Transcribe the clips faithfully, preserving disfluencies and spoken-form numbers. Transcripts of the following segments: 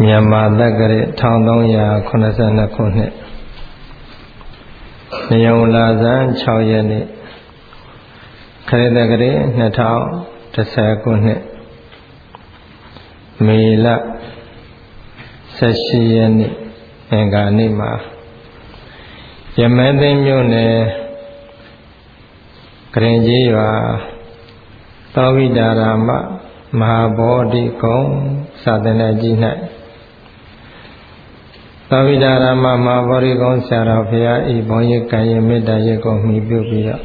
မြန်မာတက္ကရာတစ်ထောင်သုံးရာခုနှစ်ဆယ်နှစ်ခုနှစ်နေုံလာဇန်ခြောက်ရက်နေ့ခရစ်တက္ကရာနှစ်ထောင်တစ်ဆယ်ခုနှစ်မေလဆယ်ရှစ်ရက်နေ့အင်္ဂါနေ့မှာရမန်းသိမ်းမြို့နယ်ကရင်ကြီးရွာသောဝိဒါရမမဟာဘောဓိကုံသာသနာကြီး၌သောဝိဒါရမမဟာဘောဓိကုံဆရာတော်ဘုရားဤဘုန်းကြီးကံရမေတ္တာရိပ်ကိုမှီပြုပြီးတော့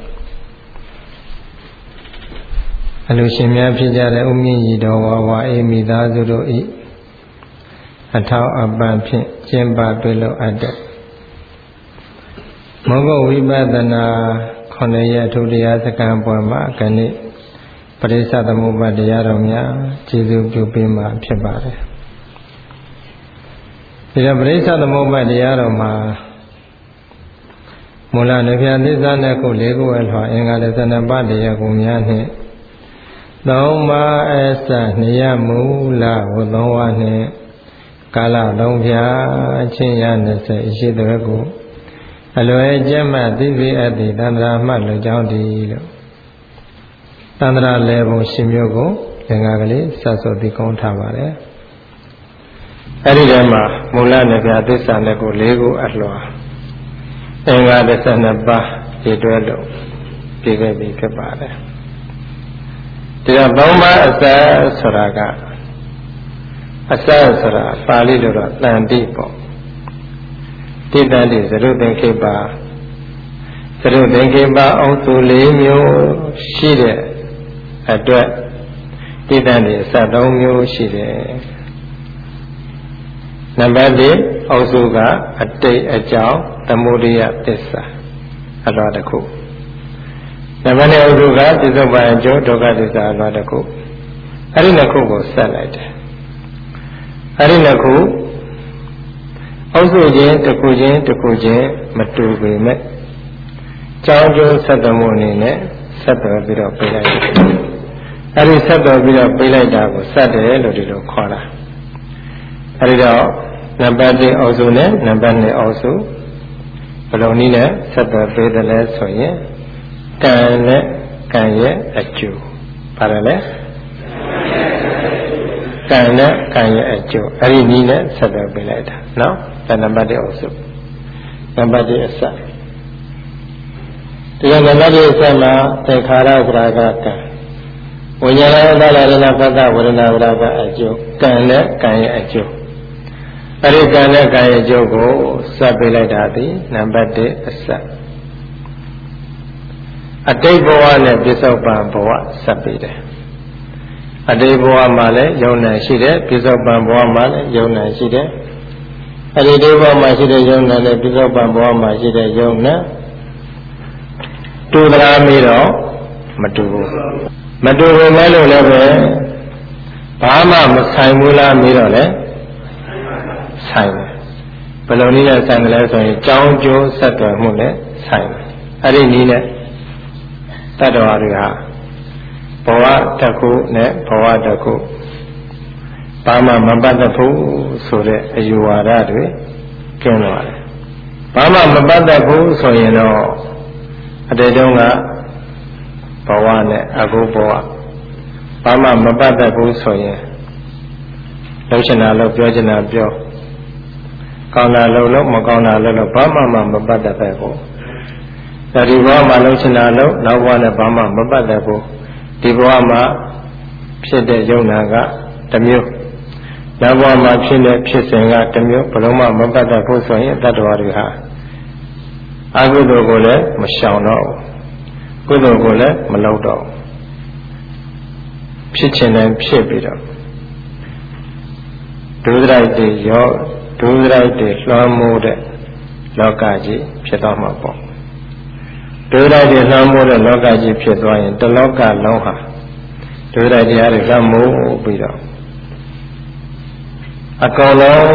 အလူရှင်များဖြစ်ကြတဲ့ဥမြင့်ကြီးတော်ဝါဝါအေမိသားစုတို့ဤအထောက်အပံ့ဖြင့်ကျင့်ပပြုလုပ်အပ်တဲ့မောဂဝိပဿနာခုနှစ်ရက်ထုတရားစခန်းပွဲမှာခဏိပရိစ္ဆသမုပ္ပါတရားတော်များကျေးဇူးပြုပေးမှာဖြစ်ပါတယ်ဒီတော့ပရိစ္ဆသမုပ္ပါတရားတော်မှာမူလနေပြသစ္စာနဲ့ခုလေးခုအလှအင်္ဂါတစ်ဆယ်နှစ်ပါးတရားကိုများနှင့်သုံးပါးအစနိယမူလဝသုံးဝါနှင့်ကာလလုံးဖြာချင်းရနှစ်ဆယ်ရှိတဲ့ကိုအလွယ်ကျက်မှသိသိအပ်သည့်တန္တရာမှလွန်ကြောင်းတည်းလို့တန္တရာလေဘုံရှင်မျိုးကိုသင်္ဃာကလေးဆက်ဆိုပြီးကောင်းထားပါတယ်အဲ့ဒီထဲမှာမူလနဲ့ပြသစ္စာနဲ့ကိုလေးခုအလွှာအင်္ဂါတစ်ဆယ်နှစ်ပါးဒီတွဲလို့ပြည့်ခဲ့ပြီဖြစ်ပါတယ်ဒီတော့သုံးပါးအစဆိုတာကအစဆိုတာပါဠိလိုတော့တန်တိပေါ့တိတန်တိသရုပ်သင်္ခေပသရုပ်သင်္ခေပအောင်စုလေးမျိုးရှိတဲ့အတွက်တိတန်တိအစသုံးမျိုးရှိတယ်နံပါတ်တစ်အောင်စုကအတိတ်အကြောင်းသမုဒိယသစ္စာအလွှာတစ်ခုနံပါတ်နှစ်အောင်စုကပြစ္ဆုတ်ပန်အကျိုးဒုက္ခသစ္စာအလွှာတစ်ခုအဲ့ဒီနှစ်ခုကိုဆက်လိုက်တယ်အဲ့ဒီနှစ်ခုအုပ်စုချင်းတစ်ခုချင်းတစ်ခုချင်းမတူပေမဲ့ကြောင်းကျိုးဆက်သွယ်မှုအနေနဲ့ဆက်သွယ်ပြီးတော့ပြေးလိုက်တယ်အဲ့ဒီဆက်သွယ်ပြီးတော့ပြေးလိုက်တာကိုဆက်တယ်လို့ဒီလိုခေါ်တာအဲ့ဒီတော့နံပါတ်တစ်အုပ်စုနဲ့နံပါတ်နှစ်အုပ်စုဘယ်လိုနည်းနဲ့ဆက်သွယ်ပြေးတယ်လဲဆိုရင်ကံနဲ့ကံရဲ့အကျိုးပါတယ်လေကံနဲ့ကံရဲ့အကျိုးအဲ့ဒီနည်းနဲ့ဆက်သွယ်ပေးလိုက်တာနော်ဒါနံပါတ်တစ်အုပ်စုနံပါတ်တစ်အစဒီကနံပါတ်တစ်အစမှာသင်္ခါရဝရကကံဝိညာဏဝတ္တလာရဏပတ္တဝရဏဝရကအကျိုးကံနဲ့ကံရဲ့အကျိုးအဲ့ဒီကံနဲ့ကံရဲ့အကျိုးကိုဆက်ပေးလိုက်တာဒီနံပါတ်တစ်အစအတိတ်ဘဝနဲ့ပြစ္ဆုတ်ပန်ဘဝဆက်ပေးတယ်အတိတ်ဘဝမှာလည်းယုံနာရှိတယ်ပြစ္ဆုတ်ပန်ဘဝမှာလည်းယုံနာရှိတယ်အတိတ်ဘဝမှာရှိတဲ့ယုံနာနဲ့ပြစ္ဆုတ်ပန်ဘဝမှာရှိတဲ့ယုံနာတူသလားမေးတော့မတူဘူးမတူဘူးလဲလို့လည်းပဲဘာမှမဆိုင်ဘူးလားမေးတော့လေဆိုင်တယ်ဘယ်လိုနည်းနဲ့ဆိုင်တယ်လဲဆိုရင်ကြောင်းကျိုးဆက်သွယ်မှုနဲ့ဆိုင်တယ်အဲ့ဒီနည်းနဲ့တတ္တဝါတွေဟာဘဝတစ်ခုနဲ့ဘဝတစ်ခုဘာမှမပတ်သက်ဘူးဆိုတဲ့အယူဝါဒတွေကျင်းသွားတယ်ဘာမှမပတ်သက်ဘူးဆိုရင်တော့အတေတုံးကဘဝနဲ့အခုဘဝဘာမှမပတ်သက်ဘူးဆိုရင်လှုပ်ချင်တာလို့ပြောချင်တာပြောကောင်းတာလို့လို့မကောင်းတာလို့လို့ဘာမှမပတ်သက်ပဲကိုဒါဒီဘဝမှာလှုပ်ချင်တာလို့နောက်ဘဝနဲ့ဘာမှမပတ်သက်ဘူးဒီဘဝမှာဖြစ်တဲ့ယုံနာကတစ်မျိုးနောက်ဘဝမှာဖြစ်တဲ့ဖြစ်စဉ်ကတစ်မျိုးဘယ်လုံးမှမပတ်သက်ဘူးဆိုရင်တတ္တဝါတွေဟာအကုသိုလ်ကိုလည်းမရှောင်တော့ဘူးကုသိုလ်ကိုလည်းမလုပ်တော့ဖြစ်ချင်တယ်ဖြစ်ပြီးတော့ဒုစရိုက်တွေရောဒုစရိုက်တွေလွှမ်းမိုးတဲ့လောကကြီးဖြစ်သွားမှာပေါ့ဒုစရိုက်တွေလွှမ်းမိုးတဲ့လောကကြီးဖြစ်သွားရင်တလောကလုံးဟာဒုစရိုက်တရားတွေလွှမ်းမိုးပြီးတော့အကောင်လုံး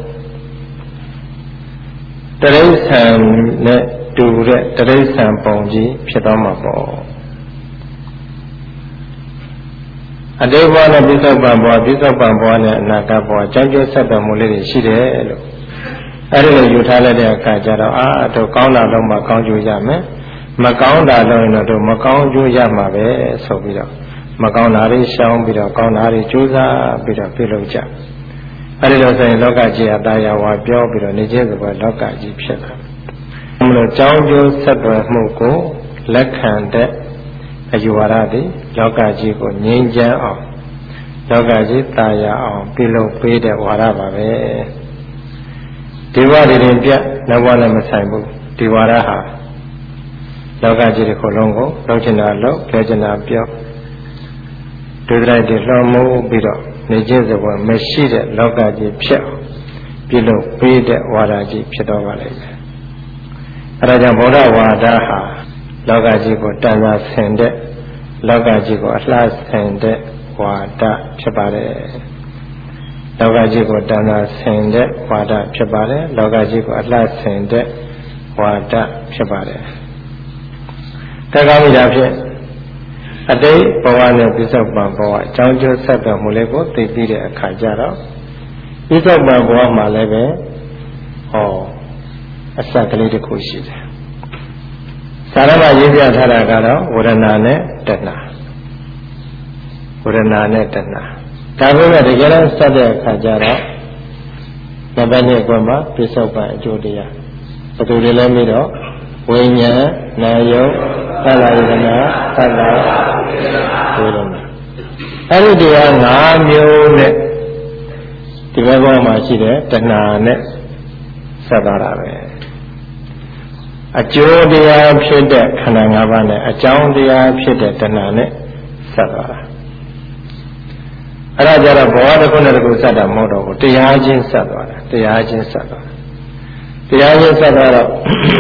တရိစ္ဆာန်နဲ့တူတဲ့တရိစ္ဆာန်ပုံကြီးဖြစ်သွားမှာပေါ့အတိတ်ဘဝနဲ့ပြစ္ဆုတ်ပံဘဝပြစ္ဆုတ်ပံဘဝနဲ့အနာဂတ်ဘဝကြောင့်ကျိုးဆက်တော်မူလေးတွေရှိတယ်လို့အဲ့ဒီလိုယူထားလိုက်တဲ့အခါကျတော့အာတို့ကောင်းတာလုံးမှကောင်းကျိုးရမယ်မကောင်းတာလုံးရင်တော့မကောင်းကျိုးရမှာပဲဆိုပြီးတော့မကောင်းတာတွေရှောင်ပြီးတော့ကောင်းတာတွေကြိုးစားပြီးတော့ပြုလုပ်ကြအဲ့ဒီလိုဆိုရင်လောကကြီးအသားရဝါပြောပြီးတော့နေခြင်းဆိုတော့လောကကြီးဖြစ်တာဘုလို့ကြောင်းကျိုးဆက်တော်မှုကိုလက်ခံတဲ့အယူဝါဒတွေလောကကြီးကိုငြိမ်းချမ်းအောင်လောကကြီးတာယာအောင်ပြုလုပ်ပေးတဲ့ဝါဒပါပဲဒီဝါဒတွေပြနောက်ဘဝလည်းမဆိုင်ဘူးဒီဝါဒဟာလောကကြီးတစ်ခုလုံးကိုလုံးချင်တာလုံးပြောချင်တာပြောဒုဒလိုက်တွေလွှမ်းမိုးပြီးတော့နေခြင်းစပွဲမရှိတဲ့လောကကြီးဖြစ်အောင်ပြုလုပ်ပေးတဲ့ဝါဒကြီးဖြစ်တော့ပါလိမ့်မယ်အဲဒါကြောင့်ဗုဒ္ဓဝါဒဟာလောကကြီးကိုတန်ရာဆင်တဲ့လောကကြီးကိုအလှဆင်တဲ့ဝါဒဖြစ်ပါတယ်လောကကြီးကိုတန်ရာဆင်တဲ့ဝါဒဖြစ်ပါတယ်လောကကြီးကိုအလှဆင်တဲ့ဝါဒဖြစ်ပါတယ်တက္ကဝိဒါဖြင့်အတိတ်ဘဝနဲ့ပြစ္ဆုတ်ပံဘဝအကြောင်းကျိုးဆက်တော်မူလေးကိုသိပြီးတဲ့အခါကျတော့ပြစ္ဆုတ်ပံဘဝမှာလည်းပဲဟောအစကလေးတစ်ခုရှိတယ်သာရမရေးပြထားတာကတော့ဝေဒနာနဲ့တဏှာဝေဒနာနဲ့တဏှာဒါပေမဲ့တကယ်တော့စတဲ့အခါကျတော့နံပါတ်နှစ်ကွမှာပြစ္ဆုတ်ပံအကျိုးတရားဘယ်သူတွေလဲမေးတော့ဝိညာဉ်နာယုတ်သတ္တဝေဒနာသတ္တဝေဒနာအဲ့ဒီတရား၅မျိုးနဲ့ဒီဘက်ဘောမှာရှိတဲ့တဏှာနဲ့ဆက်သွားတာပဲအကျိုးတရားဖြစ်တဲ့ခန္ဓာ၅ပါးနဲ့အကြောင်းတရားဖြစ်တဲ့တဏှာနဲ့ဆက်သွားတာအဲ့ဒါကြတော့ဘဝတစ်ခုနဲ့တစ်ခုဆက်တာမဟုတ်တော့ဘူးတရားချင်းဆက်သွားတာတရားချင်းဆက်သွားတာတရားချင်းဆက်သွားတော့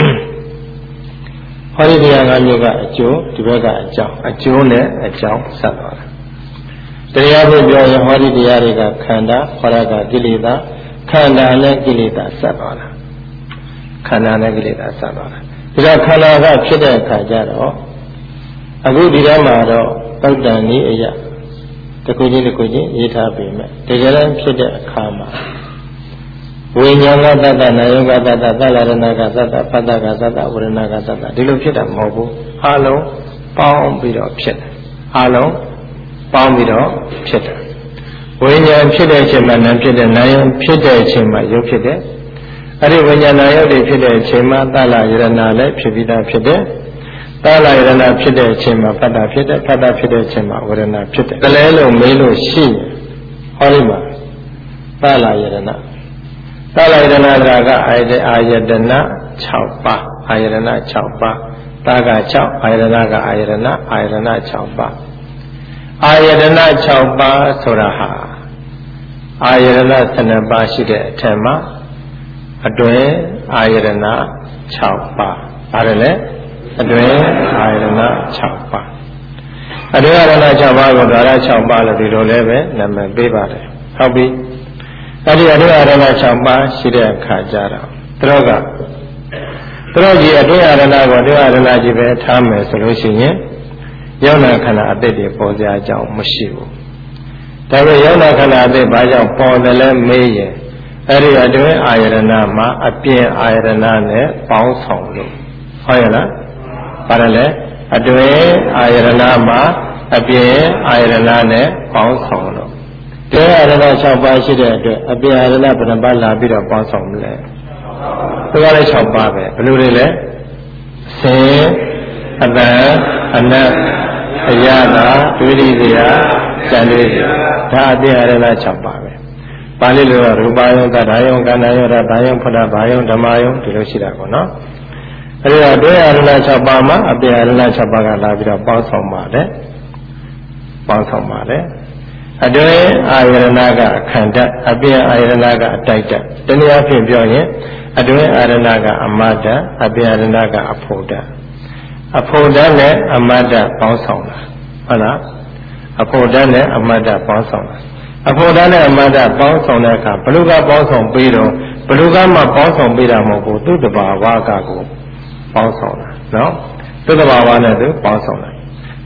ဟောဒီတရား၅မျိုးကအကျိုးဒီဘက်ကအကြောင်းအကျိုးနဲ့အကြောင်းဆက်သွားတာတရားကိုပြောရင်ဟောဒီတရားတွေကခန္ဓာဟောရကကိလေသာခန္ဓာနဲ့ကိလေသာဆက်သွားတာခန္ဓာနဲ့ကိလေသာဆက်သွားတာဒါခန္ဓာကဖြစ်တဲ့အခါကျတော့အခုဒီထဲမှာတော့တောက်တန်နည်းအရာတစ်ခုချင်းတစ်ခုချင်းရေးထားပေမဲ့တကယ်တမ်းဖြစ်တဲ့အခါမှာဝိညာဏတတ္တနာယုကတတ္တသလရဏကတတ္တပတ္တကတတ္တဝရဏကတတ္တဒီလိုဖြစ်တာမဟုတ်ဘူးအလုံးပေါင်းပြီးတော့ဖြစ်တယ်အလုံးပေါင်းပြီးတော့ဖြစ်တယ်ဝိညာဉ်ဖြစ်တဲ့အချိန်မှာနာဖြစ်တယ်နာယုဖြစ်တဲ့အချိန်မှာယုဖြစ်တယ်အဲ့ဒီဝိညာဏယုတ်တွေဖြစ်တဲ့အချိန်မှာသလရဏလည်းဖြစ်ပြီးသားဖြစ်တယ်သလရဏဖြစ်တဲ့အချိန်မှာပတ္တဖြစ်တယ်ပတ္တဖြစ်တဲ့အချိန်မှာဝရဏဖြစ်တယ်ဒါလည်းလို့မေးလို့ရှိရင်ဟောဒီမှာသလရဏသလရဏကအာယတအာယတနာ၆ပါးအာယတနာ၆ပါးတာက၆အာယတနာကအာယတနာအာယတနာ၆ပါးအာယတနာ၆ပါးဆိုတာဟာအာယတနာ၁၂ပါးရှိတဲ့အထက်မှာအတွင်းအာယတနာ၆ပါးပါတယ်လေအတွင်းအာယတနာ၆ပါးအတွင်းအာယတနာ၆ပါးကိုဓာရ၆ပါးလို့ဒီလိုလည်းပဲနာမည်ပေးပါတယ်ဟုတ်ပြီအဲ့ဒီအတွင်းအာယတနာ၆ပါးရှိတဲ့အခါကျတော့သူတို့ကသူတို့ကြီးအတွင်းအာယတနာကိုအတွင်းအာယတနာကြီးပဲထားမယ်ဆိုလို့ရှိရင်ယောနာခန္ဓာအတိတ်တွေပေါ်ကြအကြောင်းမရှိဘူးဒါပေမဲ့ယောနာခန္ဓာအတိတ်ဘာကြောင့်ပေါ်တယ်လဲမေးရင်အဲ့ဒီအတွင်းအာယတနာမှာအပြင်အာယတနာနဲ့ပေါင်းဆောင်လို့ဟုတ်ရဲ့လားပါတယ်လေအတွင်းအာယတနာမှာအပြင်အာယတနာနဲ့ပေါင်းဆောင်လို့ဒီအာယတနာ၆ပါးရှိတဲ့အတွက်အပြင်အာယတနာဘယ်နှပါးလာပြီးတော့ပေါင်းဆောင်မလဲသူကလည်း၆ပါးပဲဘယ်လိုတွေလဲဆင်းအတန်အနတ်အရသာဒုတိယဇာစံလေးဒါအပြင်အာယတနာ၆ပါးပဲပါဠိလိုရူပယုံသတ္တယုံကန္နာယုရတယုံဖုဒ္ဓဘာယုံဓမ္မယုံဒီလိုရှိတာပေါ့နော်အဲဒီတော့တွဲအာရဏ၆ပါးမှာအပြင်အာရဏ၆ပါးကလာပြီးတော့ပေါင်းဆောင်ပါတယ်ပေါင်းဆောင်ပါတယ်အတွင်းအာရဏကခန္ဓာအပြင်အာရဏကအတိုက်တတနည်းအားဖြင့်ပြောရင်အတွင်းအာရဏကအမတ္တအပြင်အာရဏကအဖို့တအဖို့တနဲ့အမတ္တပေါင်းဆောင်တာဟုတ်လားအဖို့တနဲ့အမတ္တပေါင်းဆောင်တာအဖို့တနဲ့အမတ္တပေါင်းဆောင်တဲ့အခါဘလူကပေါင်းဆောင်ပြီးတော့ဘလူကမှပေါင်းဆောင်ပြီးတာမဟုတ်ဘူးသူတဘာဝကကိုပေါင်းဆောင်တာနော်သူတဘာဝနဲ့သူပေါင်းဆောင်တာ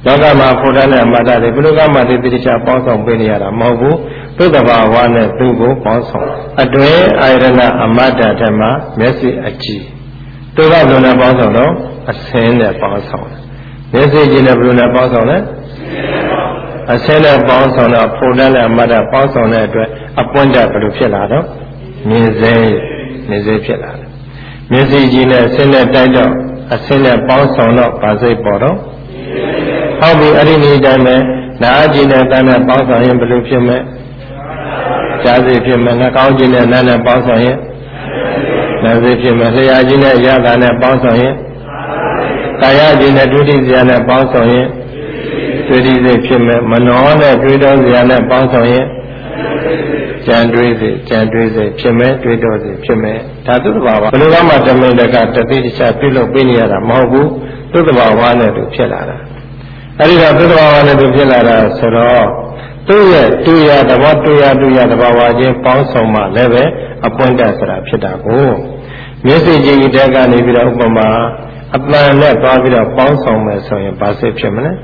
လောကမှာဖို့တန်းတဲ့အမတ္တတွေဘုလောကမှာတိတိကျပေါင်းဆောင်ပေးနေရတာမဟုတ်ဘူးသူ့တဘာဝနဲ့သူ့ကိုပေါင်းဆောင်အတွင်းအာယရဏအမတ္တထက်မှာမျက်စိအကြည့်သူကဘယ်လိုနဲ့ပေါင်းဆောင်တော့အစင်းနဲ့ပေါင်းဆောင်မျက်စိကြည့်နဲ့ဘယ်လိုနဲ့ပေါင်းဆောင်လဲအစင်းနဲ့ပေါင်းဆောင်တော့ဖို့တန်းတဲ့အမတ္တပေါင်းဆောင်တဲ့အတွက်အပွင့်တဘယ်လိုဖြစ်လာတော့မြင်စေမြင်စေဖြစ်လာတယ်မျက်စိကြည့်နဲ့အစင်းနဲ့တိုက်တော့အစင်းနဲ့ပေါင်းဆောင်တော့ဗာစိတ်ပေါ်တော့ဟုတ်ပြီအဲ့ဒီနည်းတိုင်းပဲနားကြည့်နဲ့တန်းနဲ့ပေါင်းဆောင်ရင်ဘယ်လိုဖြစ်မလဲကြားစိတ်ဖြစ်မယ်နှာခေါင်းကြည့်နဲ့နားနဲ့ပေါင်းဆောင်ရင်နားစိတ်ဖြစ်မယ်လျှာကြည့်နဲ့ရတာနဲ့ပေါင်းဆောင်ရင်ကာယကြည့်နဲ့ဒုတိယဇာနဲ့ပေါင်းဆောင်ရင်ဒုတိယစိတ်ဖြစ်မယ်မနောနဲ့တွေးတောဇာနဲ့ပေါင်းဆောင်ရင်ကြံတွေးစိတ်ကြံတွေးစိတ်ဖြစ်မယ်တွေးတောစိတ်ဖြစ်မယ်ဒါသုတ္တဘာဝဘယ်လိုမှတမင်တကတတိတခြားပြုလုပ်ပေးနေရတာမဟုတ်ဘူးသုတ္တဘာဝနဲ့သူဖြစ်လာတာအဲဒီတော့သုတ္တဘာဝနဲ့သူဖြစ်လာတာဆိုတော့သူ့ရဲ့တူရသဘောတူရတူရသဘာဝချင်းပေါင်းစုံမှလည်းပဲအပွင့်တတ်ဆိုတာဖြစ်တာကိုမျက်စိကြည့်တဲ့ကနေပြီးတော့ဥပမာအပန်နဲ့သွားပြီးတော့ပေါင်းစုံမယ်ဆိုရင်ဘာစိတ်ဖြစ်မလဲ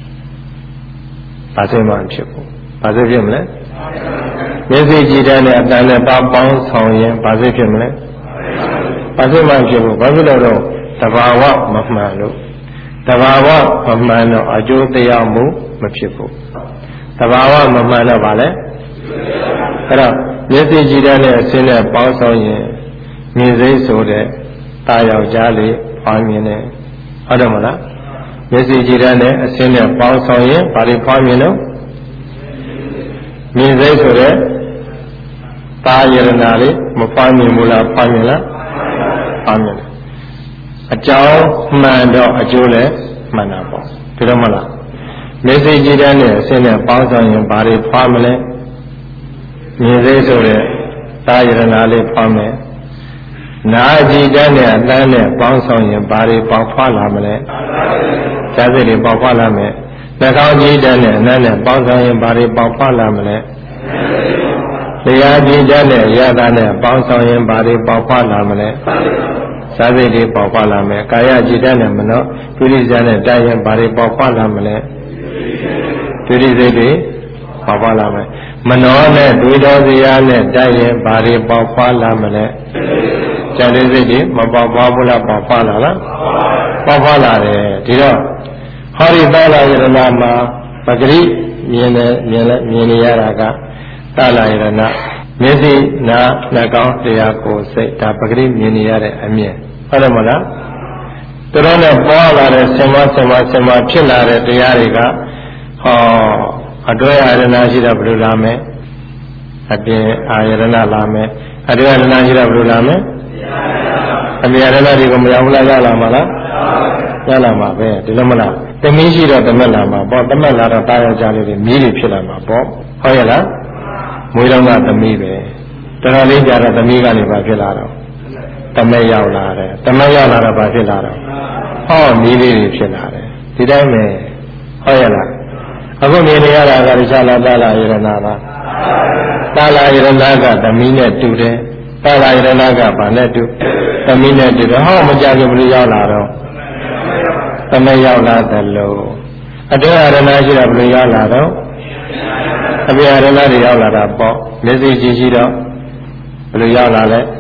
ဘာစိတ်မှဖြစ်ဘူးဘာစိတ်ဖြစ်မလဲမျက်စိကြည့်တဲ့အပန်နဲ့ပါပေါင်းဆောင်ရင်ဘာစိတ်ဖြစ်မလဲဘာစိတ်မှဖြစ်ဘူးဘာဖြစ်လို့တော့သဘာဝမမှန်လို့သဘာဝမမှန်တော့အကျိုးတရားမှုမဖြစ်ဘူးသဘာဝမမှန်တော့ဗာလဲအဲ့တော့မျက်စိကြည့်တဲ့အစင်းနဲ့ပေါင်းဆောင်ရင်မြင်စိတ်ဆိုတဲ့ตาယောက်ျားလေးဖွားမြင်တယ်ဟုတ်တယ်မလားမျက်စိကြည့်တဲ့အစင်းနဲ့ပေါင်းဆောင်ရင်ဘာတွေဖွားမြင်တော့မြင်စိတ်ဆိုတဲ့ตาယရနာလေးမဖွားမြင်ဘူးလားဖွားမြင်လားဖွားမြင်တယ်အကြောင်းမှန်တော့အကျိုးလည်းမှန်တာပေါ့ဒီလိုမလားမျက်စိကြည့်တဲ့အစင်းနဲ့ပေါင်းဆောင်ရင်ဘာတွေဖွားမလဲမြင်စိတ်ဆိုတဲ့သာယရနာလေးဖွားမယ်နာကြည့်တဲ့အတန်းနဲ့ပေါင်းဆောင်ရင်ဘာတွေပေါက်ဖွားလာမလဲဇာစိတ်တွေပေါက်ဖွားလာမယ်နှာခေါင်းကြည့်တဲ့အနန်းနဲ့ပေါင်းဆောင်ရင်ဘာတွေပေါက်ဖွားလာမလဲလျှာကြည့်တဲ့ရတာနဲ့ပေါင်းဆောင်ရင်ဘာတွေပေါက်ဖွားလာမလဲဇာစိတ်တွေပေါက်ဖွားလာမယ်ကာယကြည့်တဲ့မနောဒုတိယနဲ့တိုက်ရင်ဘာတွေပေါက်ဖွားလာမလဲဒုတိယစိတ်တွေပေါက်ဖွားလာမယ်မနောနဲ့တွေးတော်စရာနဲ့တိုက်ရင်ဘာတွေပေါက်ဖွားလာမလဲဇာတိစိတ်တွေမပေါက်ဖွားဘူးလားပေါက်ဖွားလာလားပေါက်ဖွားလာတယ်ဒီတော့ဟောဒီသာလယရဏမှာပဂရိမြင်တယ်မြင်လဲမြင်နေရတာကသာလယရဏမျက်စိနားနှာခေါင်းတရားကိုယ်စိတ်ဒါပဂရိမြင်နေရတဲ့အမြင်ဟုတ်တယ်မလားသူတို့နဲ့ပေါ်လာတဲ့ဆင်မဆင်မဆင်မဖြစ်လာတဲ့တရားတွေကဟောအတွဲအာရဏရှိတာဘယ်လိုလာမလဲအပြင်အာရဏလာမယ်အတွဲအာရဏရှိတာဘယ်လိုလာမလဲအပြင်အာရဏတွေကိုမရဘူးလားရလာမှာလားရလာမှာပဲဒီလိုမလားသမီးရှိတော့တမက်လာမှာပေါ့တမက်လာတော့တာယောက်ျားလေးတွေမြည်တွေဖြစ်လာမှာပေါ့ဟုတ်ရဲ့လားမွေးတော့ကသမီးပဲတော်တော်လေးကြာတော့သမီးကနေပါဖြစ်လာတော့တမက်ရောက်လာတယ်တမက်ရောက်လာတော့ဘာဖြစ်လာတော့ဟောမြည်လေးတွေဖြစ်လာတယ်ဒီတိုင်းပဲဟုတ်ရဲ့လားအခုမြင်နေရတာကရိချလာတာလာယရဏပါတာလာယရဏကသမီးနဲ့တူတယ်တာလာယရဏကဘာနဲ့တူသမီးနဲ့တူတယ်ဟောမကြခင်ဘယ်လိုရောက်လာတော့သမက်ရောက်လာတယ်လို့အတွဲအာရဏရှိတာဘယ်လိုရောက်လာတော့အပြာရဏတွေရောက်လာတာပေါ့မျက်စိကြည့်ရှိတော့ဘယ်လိုရောက်လာလဲ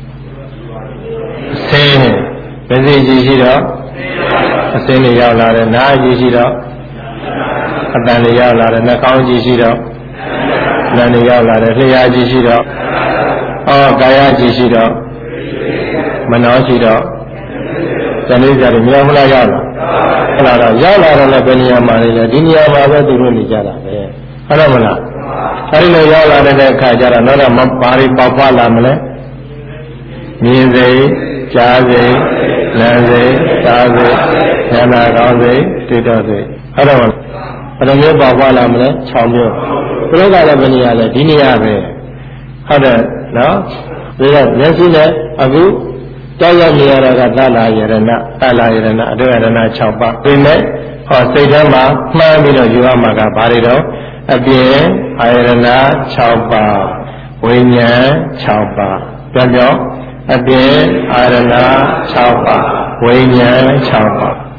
အစင်းမျက်စိကြည့်ရှိတော့အစင်းတွေရောက်လာတယ်နားကြည့်ရှိတော့အတန်တွေရောက်လာတယ်နှာခေါင်းကြည့်ရှိတော့နားတွေရောက်လာတယ်လျှာကြည့်ရှိတော့ဩကာယကြည့်ရှိတော့မနောရှိတော့ဇာတိဇာတိမြောက်မလားရောက်လာဟုတ်လားရောက်လာတော့လည်းဘယ်နေရာမှာလဲဒီနေရာမှာပဲသူတို့နေကြတာပဲဟုတ်တယ်မလားအဲဒီလိုရောက်လာတဲ့အခါကျတော့တော့မပါရီပေါက်ဖွားလာမလဲမြင်စိတ်ကြားစိတ်လမ်းစိတ်စားစိတ်ဉာဏ်နာကောင်းစိတ်တွေ့တော့စိတ်ဟုတ်တယ်မလားဘယ်လိုမျိုးပေါက်ဖွားလာမလဲ၆မျိုးသူတို့ကလည်းဘယ်နေရာလဲဒီနေရာပဲဟုတ်တယ်နော်ဒါကမျက်စိနဲ့အခုကြောက်ရွံ့နေရတာကသလာယရဏသလာယရဏအတွဲယရဏ၆ပါးဒီမဲ့ဟောစိတ်ထဲမှာမှန်းပြီးတော့ယူရမှာကဘာတွေတော့အပြင်အာယရဏ၆ပါးဝိညာဉ်၆ပါးပြောပြောအပြင်အာရဏ၆ပါးဝိညာဉ်၆ပါး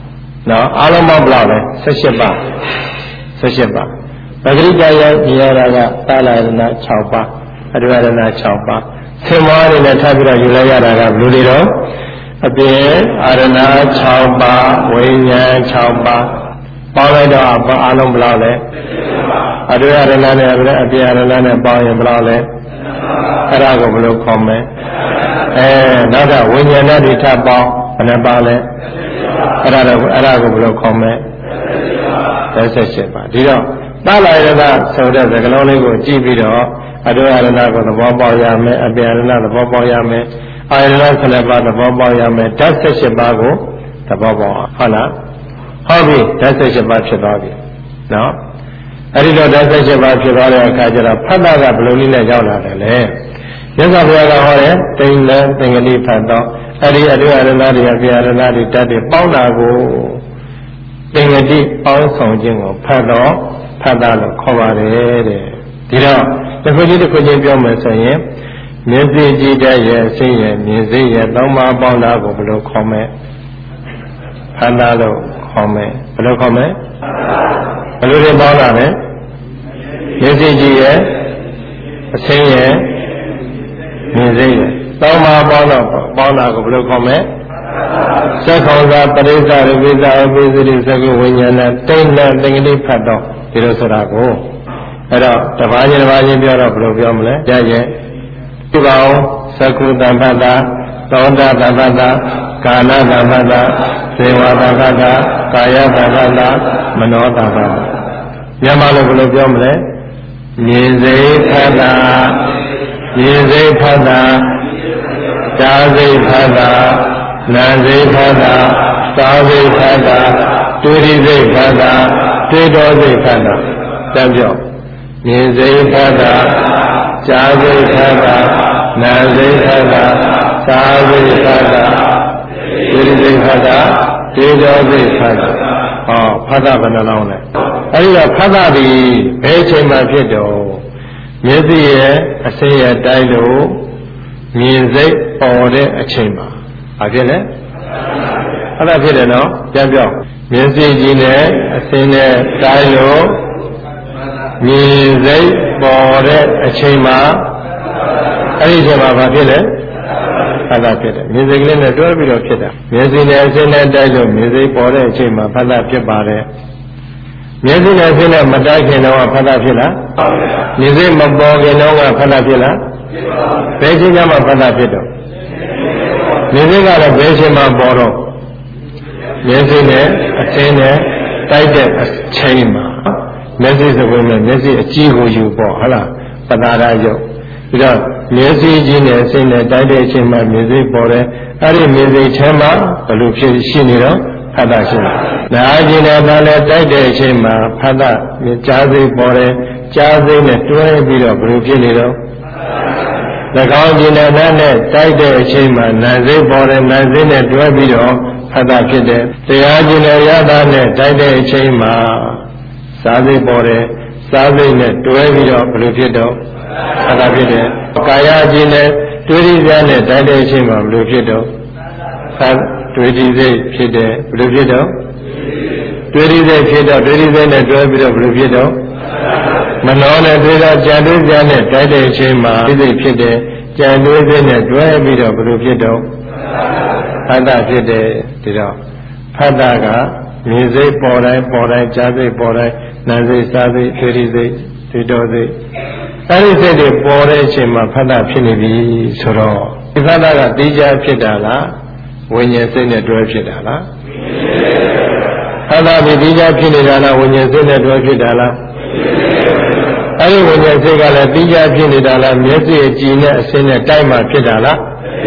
နော်အားလုံးပေါင်းဘယ်လောက်လဲ၁၈ပါး၁၈ပါးပဂရိကယမြင်ရတာကသာလရဏ၆ပါးအတ္တရဏ၆ပါးသင်္မောအနေနဲ့ထပ်ပြီးတော့ယူလိုက်ရတာကဘယ်လိုတွေတော့အပြင်အာရဏ၆ပါးဝိညာဉ်၆ပါးပေါင်းလိုက်တော့အားလုံးဘယ်လောက်လဲအတ္တရဏနဲ့အပြင်အာရဏနဲ့ပေါင်းရင်ဘယ်လောက်လဲအဲ့ဒါကိုဘယ်လိုခေါ်မလဲအဲနောက်ကဝိညာဏတွေထပ်ပေါင်းဘယ်နှပါလဲအဲ့ဒါတော့အဲ့ဒါကိုဘယ်လိုခေါ်မလဲ၃၈ပါးဒီတော့သာလယနာဆိုတဲ့စကားလုံးလေးကိုကြည့်ပြီးတော့အတ္တရဏကိုသဘောပေါက်ရမယ်အပြင်ရဏသဘောပေါက်ရမယ်အာရဏဆယ်ပါးသဘောပေါက်ရမယ်ဓာတ်၁၈ပါးကိုသဘောပေါက်အောင်ဟုတ်လားဟုတ်ပြီဓာတ်၁၈ပါးဖြစ်သွားပြီနော်အဲ့ဒီတော့ဓာတ်၁၈ပါးဖြစ်သွားတဲ့အခါကျတော့ဖတ်တာကဘယ်လိုနည်းနဲ့ရောက်လာတယ်လဲမြတ်စွာဘုရားကဟောတယ်တိန်လသင်္ကတိဖတ်တော့အဲ့ဒီအတ္တရဏတွေအပြင်ရဏတွေဓာတ်တွေပေါင်းတာကိုသင်္ကတိပေါင်းဆောင်ခြင်းကိုဖတ်တော့ဖတ်တာလို့ခေါ်ပါတယ်တဲ့ဒီတော့တစ်ခုချင်းတစ်ခုချင်းပြောမယ်ဆိုရင်မျက်စိကြည့်တဲ့ရဲ့အစိမ့်ရဲ့မြင်စိရဲ့သုံးပါးပေါင်းတာကိုဘယ်လိုခေါ်မလဲဖတ်တာလို့ခေါ်မယ်ဘယ်လိုခေါ်မလဲဘယ်လိုတွေပေါင်းတာလဲမျက်စိကြည့်ရဲ့အစိမ့်ရဲ့မြင်စိရဲ့သုံးပါးပေါင်းတော့ပေါင်းတာကိုဘယ်လိုခေါ်မလဲသက္ခောသာပရိစ္ဆရဝိဇ္ဇာအပိသတိသက္ကဝိညာဏတိဏ္ဍသင်္ကတိဖတ်တော့ဒီလိုဆိုတာကိုအဲ့တော့တပါးချင်းတပါးချင်းပြောတော့ဘယ်လိုပြောမလဲကြရဲ့ဒီပါအောင်သက္ကုတံဖတ်တာသောတာတံဖတ်တာကာလတံဖတ်တာဇေဝတံဖတ်တာကာယတံဖတ်တာမနောတံဖတ်တာမြန်မာလိုဘယ်လိုပြောမလဲမြင်စိဖတ်တာမြင်စိဖတ်တာကြားစိဖတ်တာနာစိဖတ်တာသာစိဖတ်တာတွေ့ရိစိဖတ်တာတွေ့တော်စိဖတ်တာတမ်းပြောမြင်စိဖတ်တာကြားစိဖတ်တာနာစိဖတ်တာသာစိဖတ်တာတွေ့ရိစိဖတ်တာတွေ့တော်စိဖတ်တာဟောဖတ်တာဘယ်နှလုံးလဲအဲဒီတော့ဖတ်တာဒီဘယ်အချိန်မှဖြစ်တော့မျက်စိရဲ့အစိရဲ့တိုင်းလို့မြင်စိတ်ပေါ်တဲ့အချိန်မှာဘာဖြစ်လဲအဲ့ဒါဖြစ်တယ်နော်ပြန်ပြောမျက်စိကြည့်နဲ့အစင်းနဲ့တိုင်းလို့မြင်စိတ်ပေါ်တဲ့အချိန်မှာအဲ့ဒီအချိန်မှာဘာဖြစ်လဲဖတ်တာဖြစ်တယ်မြင်စိတ်ကလေးနဲ့တွဲပြီးတော့ဖြစ်တာမျက်စိနဲ့အစင်းနဲ့တိုင်းလို့မြင်စိတ်ပေါ်တဲ့အချိန်မှာဖတ်တာဖြစ်ပါတယ်မျက်စိနဲ့အစင်းနဲ့မတိုက်ခင်တော့ဖတ်တာဖြစ်လားမြင်စိတ်မပေါ်ခင်တော့ဖတ်တာဖြစ်လားဘယ်အချိန်မှဖတ်တာဖြစ်တော့မြင်စိတ်ကလည်းဘယ်အချိန်မှပေါ်တော့မျက်စိနဲ့အစင်းနဲ့တိုက်တဲ့အချိန်မှာမျက်စိစကွင်းနဲ့မျက်စိအကြည့်ကိုယူပေါ့ဟုတ်လားပတာရယုတ်ပြီးတော့မျက်စိကြီးနဲ့အစင်းနဲ့တိုက်တဲ့အချိန်မှာမျက်စိပေါ်တယ်အဲ့ဒီမျက်စိထဲမှာဘယ်လိုဖြစ်ရှိနေတော့ဖတ်တာရှိတယ်နားကြည့်နဲ့ဒါလည်းတိုက်တဲ့အချိန်မှာဖတ်တာကြားစိတ်ပေါ်တယ်ကြားစိတ်နဲ့တွဲပြီးတော့ဘယ်လိုဖြစ်နေတော့၎င်းကြည်နဲ့နဲ့တိုက်တဲ့အချိန်မှာနာစိတ်ပေါ်တယ်နာစိတ်နဲ့တွဲပြီးတော့ဖတ်တာဖြစ်တယ်တရားကြည်နဲ့ရတာနဲ့တိုက်တဲ့အချိန်မှာစားစိတ်ပေါ်တယ်စားစိတ်နဲ့တွဲပြီးတော့ဘယ်လိုဖြစ်တော့ဖတ်တာဖြစ်တယ်ကာယကြည်နဲ့တွေးရစရာနဲ့တိုက်တဲ့အချိန်မှာဘယ်လိုဖြစ်တော့ဖတ်တွေးကြည့်စိတ်ဖြစ်တယ်ဘယ်လိုဖြစ်တော့တွေးရစိတ်ဖြစ်တော့တွေးရစိတ်နဲ့တွဲပြီးတော့ဘယ်လိုဖြစ်တော့မနောနဲ့တွေးတော့ကြံတွေးကြနဲ့တိုက်တဲ့အချိန်မှာသိသိဖြစ်တယ်ကြံတွေးစိတ်နဲ့တွဲပြီးတော့ဘယ်လိုဖြစ်တော့ဖတ်တာဖြစ်တယ်ဒီတော့ဖတ်တာကမြင်စိတ်ပေါ်တိုင်းပေါ်တိုင်းကြားစိတ်ပေါ်တိုင်းနာစိတ်စားစိတ်တွေ့ရိစိတ်တွေ့တော်စိတ်အဲဒီစိတ်တွေပေါ်တဲ့အချိန်မှာဖတ်တာဖြစ်နေပြီဆိုတော့ဒီဖတ်တာကတိကျဖြစ်တာလားဝိညာဉ်စိတ်နဲ့တွဲဖြစ်တာလားဖတ်တာဒီတိကျဖြစ်နေတာလားဝိညာဉ်စိတ်နဲ့တွဲဖြစ်တာလားအဲဒီဝိညာဉ်စိတ်ကလည်းတိကျဖြစ်နေတာလားမျက်စိအကြည့်နဲ့အစင်းနဲ့တိုက်မှဖြစ်တာလား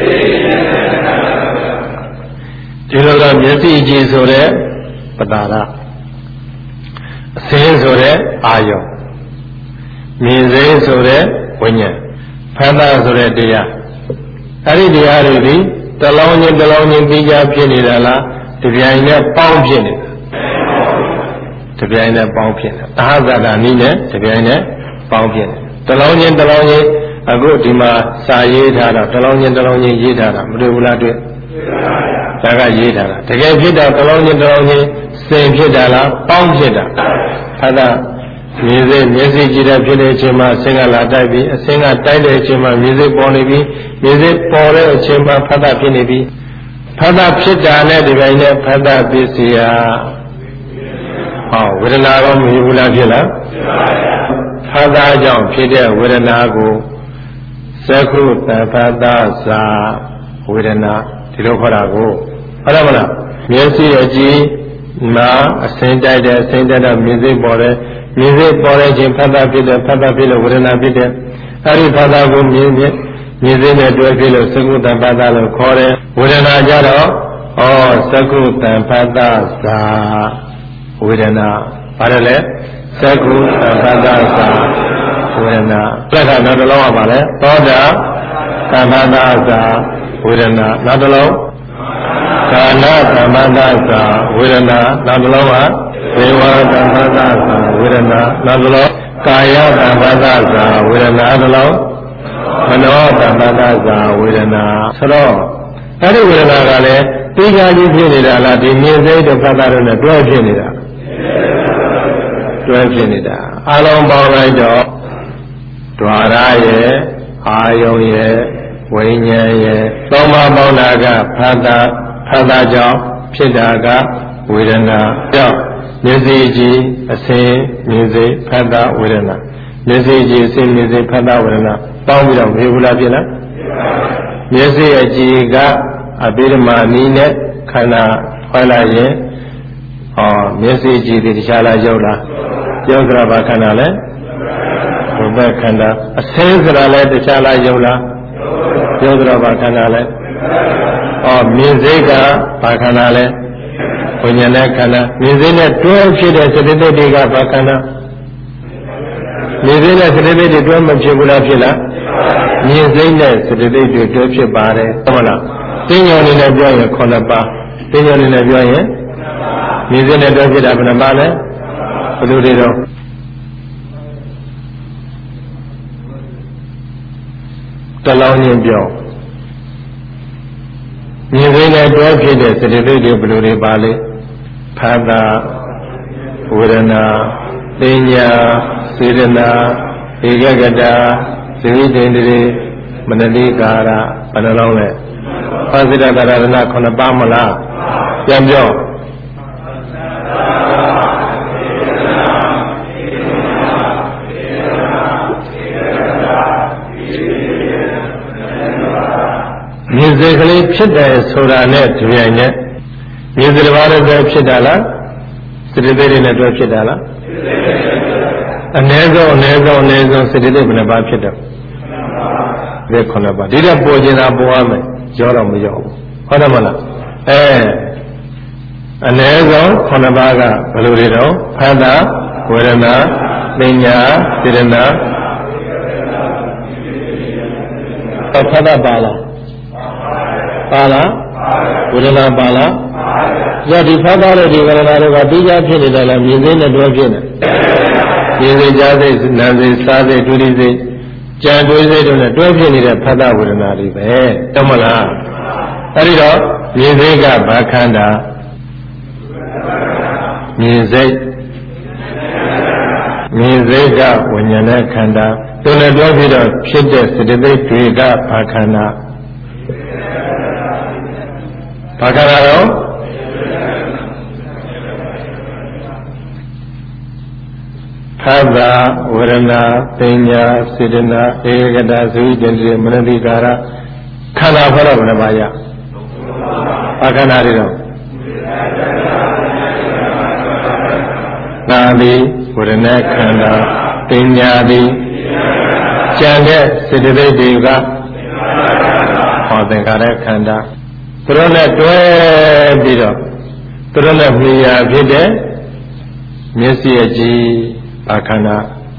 ဒီလိုတော့မျက်စိအကြည့်ဆိုတဲ့ပတာရအစင်းဆိုတဲ့အာယုံမြင်စိတ်ဆိုတဲ့ဝိညာဉ်ဖတ်တာဆိုတဲ့တရားအဲဒီတရားတွေဒီတလုံးချင်းတလုံးချင်းတိကျဖြစ်နေတာလားတပြိုင်နဲ့ပေါင်းဖြစ်နေတာတပြိုင်နဲ့ပေါင်းဖြစ်နေတာသဟဇာတနည်းနဲ့တပြိုင်နဲ့ပေါင်းဖြစ်နေတလုံးချင်းတလုံးချင်းအခုဒီမှာစာရေးထားတာတလုံးချင်းတလုံးချင်းရေးထားတာမတွေ့ဘူးလားတွေ့ဒါကရေးထားတာတကယ်ဖြစ်တော့တလုံးချင်းတလုံးချင်းစိန်ဖြစ်တာလားပေါင်းဖြစ်တာဖတ်တာမြေစိမျက်စိကြည့်တဲ့ဖြစ်တဲ့အချိန်မှာအစင်းကလာတိုက်ပြီးအစင်းကတိုက်တဲ့အချိန်မှာမြေစိပေါ်နေပြီးမြေစိပေါ်တဲ့အချိန်မှာဖတ်တာဖြစ်နေပြီးဖတ်တာဖြစ်တာနဲ့ဒီပိုင်းနဲ့ဖတ်တာပစ္စည်းဟာဟောဝေဒနာကောမယူဘူးလားဖြစ်လားဖတ်တာကြောင့်ဖြစ်တဲ့ဝေဒနာကိုသက္ခုတဖတ်တာစာဝေဒနာဒီလိုခေါ်တာကိုဟုတ်တယ်မလားမျက်စိအကြည့်နာအစင်းတိုက်တဲ့အစင်းတိုက်တော့မြေစိပေါ်တယ်မြေစိပေါ်တဲ့ချိန်ဖတ်တာဖြစ်တယ်ဖတ်တာဖြစ်လို့ဝေဒနာဖြစ်တယ်အဲ့ဒီဖတ်တာကိုမြင်မြင်မြေစိနဲ့တွဲဖြစ်လို့သက္ကုတဖတ်တာလို့ခေါ်တယ်ဝေဒနာကြတော့ဩသက္ကုတဖတ်တာစာဝေဒနာပါတယ်လေသက္ကုတဖတ်တာစာဝေဒနာပြက္ခနောက်တစ်လုံးကပါလေသောတာတမ္ပတ္တသာဝေဒနာနောက်တစ်လုံးကာဏတမ္ပတ္တသာဝေဒနာနောက်တစ်လုံးကဒေဝတမ္ပတ္တသာဝေဒနာနောက်တစ်လုံးကာယတမ္ပတ္တသာဝေဒနာနောက်တစ်လုံးမနောတမ္ပတ္တသာဝေဒနာဆိုတော့အဲ့ဒီဝေဒနာကလည်းသိကြကြီးဖြစ်နေတာလားဒီမြင်စိတ်တစ်ဖတ်တာတော့နဲ့တွဲဖြစ်နေတာတွဲဖြစ်နေတာအလုံးပေါင်းလိုက်တော့ဒွါရရဲ့အာယုံရဲ့ဝိညာဉ်ရဲ့သုံးပါးပေါင်းတာကဖတ်တာဖတ်တာကြောင့်ဖြစ်တာကဝေဒနာကြောင့်မျက်စိကြည့်အစင်းမြင်စိဖတ်တာဝေဒနာမျက်စိကြည့်အစင်းမြင်စိဖတ်တာဝေဒနာပေါင်းပြီးတော့မေဘူးလားဖြစ်လားမျက်စိအကြည့်ကအပိဓမ္မာနီးနဲ့ခန္ဓာခွဲလိုက်ရင်ဟောမျက်စိကြည့်ဒီတရားလားရုပ်လားရုပ်ကဘာခန္ဓာလဲဘုဗ္ဗခန္ဓာအစင်းစရာလဲတရားလားရုပ်လားရုပ်ကဘာခန္ဓာလဲဩမြင်စိတ်ကဘာခန္ဓာလဲဝိညာဉ်နဲ့ခန္ဓာမြင်စိတ်နဲ့တွဲဖြစ်တဲ့စတိတိတွေကဘာခန္ဓာမြင်စိတ်နဲ့စတိတိတွေတွဲမဖြစ်ဘူးလားဖြစ်လားမြင်စိတ်နဲ့စတိတိတွေတွဲဖြစ်ပါတယ်ဟုတ်မလားသိဉာဏ်အနေနဲ့ပြောရင်ခုနှစ်ပါးသိဉာဏ်အနေနဲ့ပြောရင်မြင်စိတ်နဲ့တွဲဖြစ်တာဘယ်နှပါးလဲဘယ်လိုတွေတော့တလောင်းချင်းပြောမြင်စိတ်နဲ့တွဲဖြစ်တဲ့စတိတိတွေဘယ်လိုတွေပါလဲဖတ်တာဝေဒနာသိညာစေတနာဧကဂတဇိဝိတ္တိမနတိကာရဘယ်နှလုံးလဲဖသဒကာရဏခုနှစ်ပါးမလားပြန်ပြောမြင်စိတ်ကလေးဖြစ်တယ်ဆိုတာနဲ့ဒီပြိုင်နဲ့မြင်စိတ်တစ်ပါးနဲ့တွဲဖြစ်တာလားစတိတိတွေနဲ့တွဲဖြစ်တာလားအနည်းဆုံးအနည်းဆုံးအနည်းဆုံးစတိတိဘယ်နှပါးဖြစ်တယ်ဒီခုနှစ်ပါးဒီတော့ပေါ်ကျင်တာပေါ်ရမယ်ရောတော့မရောဘူးဟုတ်တယ်မလားအဲအနည်းဆုံးခုနှစ်ပါးကဘယ်လိုတွေတော့ဖတ်တာဝေဒနာပညာစေတနာဖတ်တာပါလားပါလားဝေဒနာပါလားညဒီဖတ်တာတဲ့ဒီဝေဒနာတွေကပြီးကြဖြစ်နေတယ်လားမြင်သိနဲ့တွဲဖြစ်နေမြင်သိကြားသိနာသိစားသိဒုတိသိကြံတွေးသိတို့နဲ့တွဲဖြစ်နေတဲ့ဖတ်တာဝေဒနာတွေပဲတမလားအဲ့ဒီတော့မြင်သိကဘာခန္ဓာမြင်စိတ်မြင်စိတ်ကဝိညာဉ်နဲ့ခန္ဓာတို့နဲ့တွဲပြီးတော့ဖြစ်တဲ့စတိသိတွေကဘာခန္ဓာဘာခန္ဓာတော့ဖတ်တာဝေဒနာပညာစေတနာဧကဂတဇိဝိတ္တိမနတိကာရခန္ဓာခေါ်တော့ဘယ်နှပါးရဘာခန္ဓာတွေတော့နာတိဝေဒနာခန္ဓာပညာတိကြံတဲ့စေတသိက်တွေကဟောသင်္ခါရခန္ဓာသူတို့နဲ့တွဲပြီးတော့သူတို့နဲ့မြင်ရဖြစ်တဲ့မျက်စိအကြည့်ဘာခန္ဓာ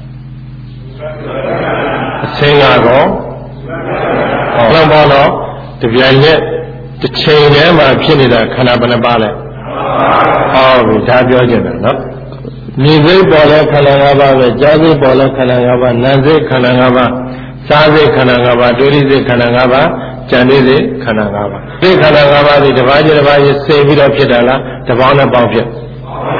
အစင်းကတော့ဟောတော့ဘောတော့တပြိုင်နဲ့တစ်ချိန်တည်းမှာဖြစ်နေတာခန္ဓာဘယ်နှပါလဲဟောပြီဒါပြောချင်တယ်နော်မြင်စိတ်ပေါ်လဲခန္ဓာ၅ပါးပဲကြားစိတ်ပေါ်လဲခန္ဓာ၅ပါးနာမ်စိတ်ခန္ဓာ၅ပါးစားစိတ်ခန္ဓာ၅ပါးဒုတိစိတ်ခန္ဓာ၅ပါးကြံနေစိတ်ခန္ဓာ၅ပါးစိတ်ခန္ဓာ၅ပါးဒီတစ်ပါးချင်းတစ်ပါးချင်းစေပြီးတော့ဖြစ်တာလားတစ်ပေါင်းနဲ့ပေါင်းဖြစ်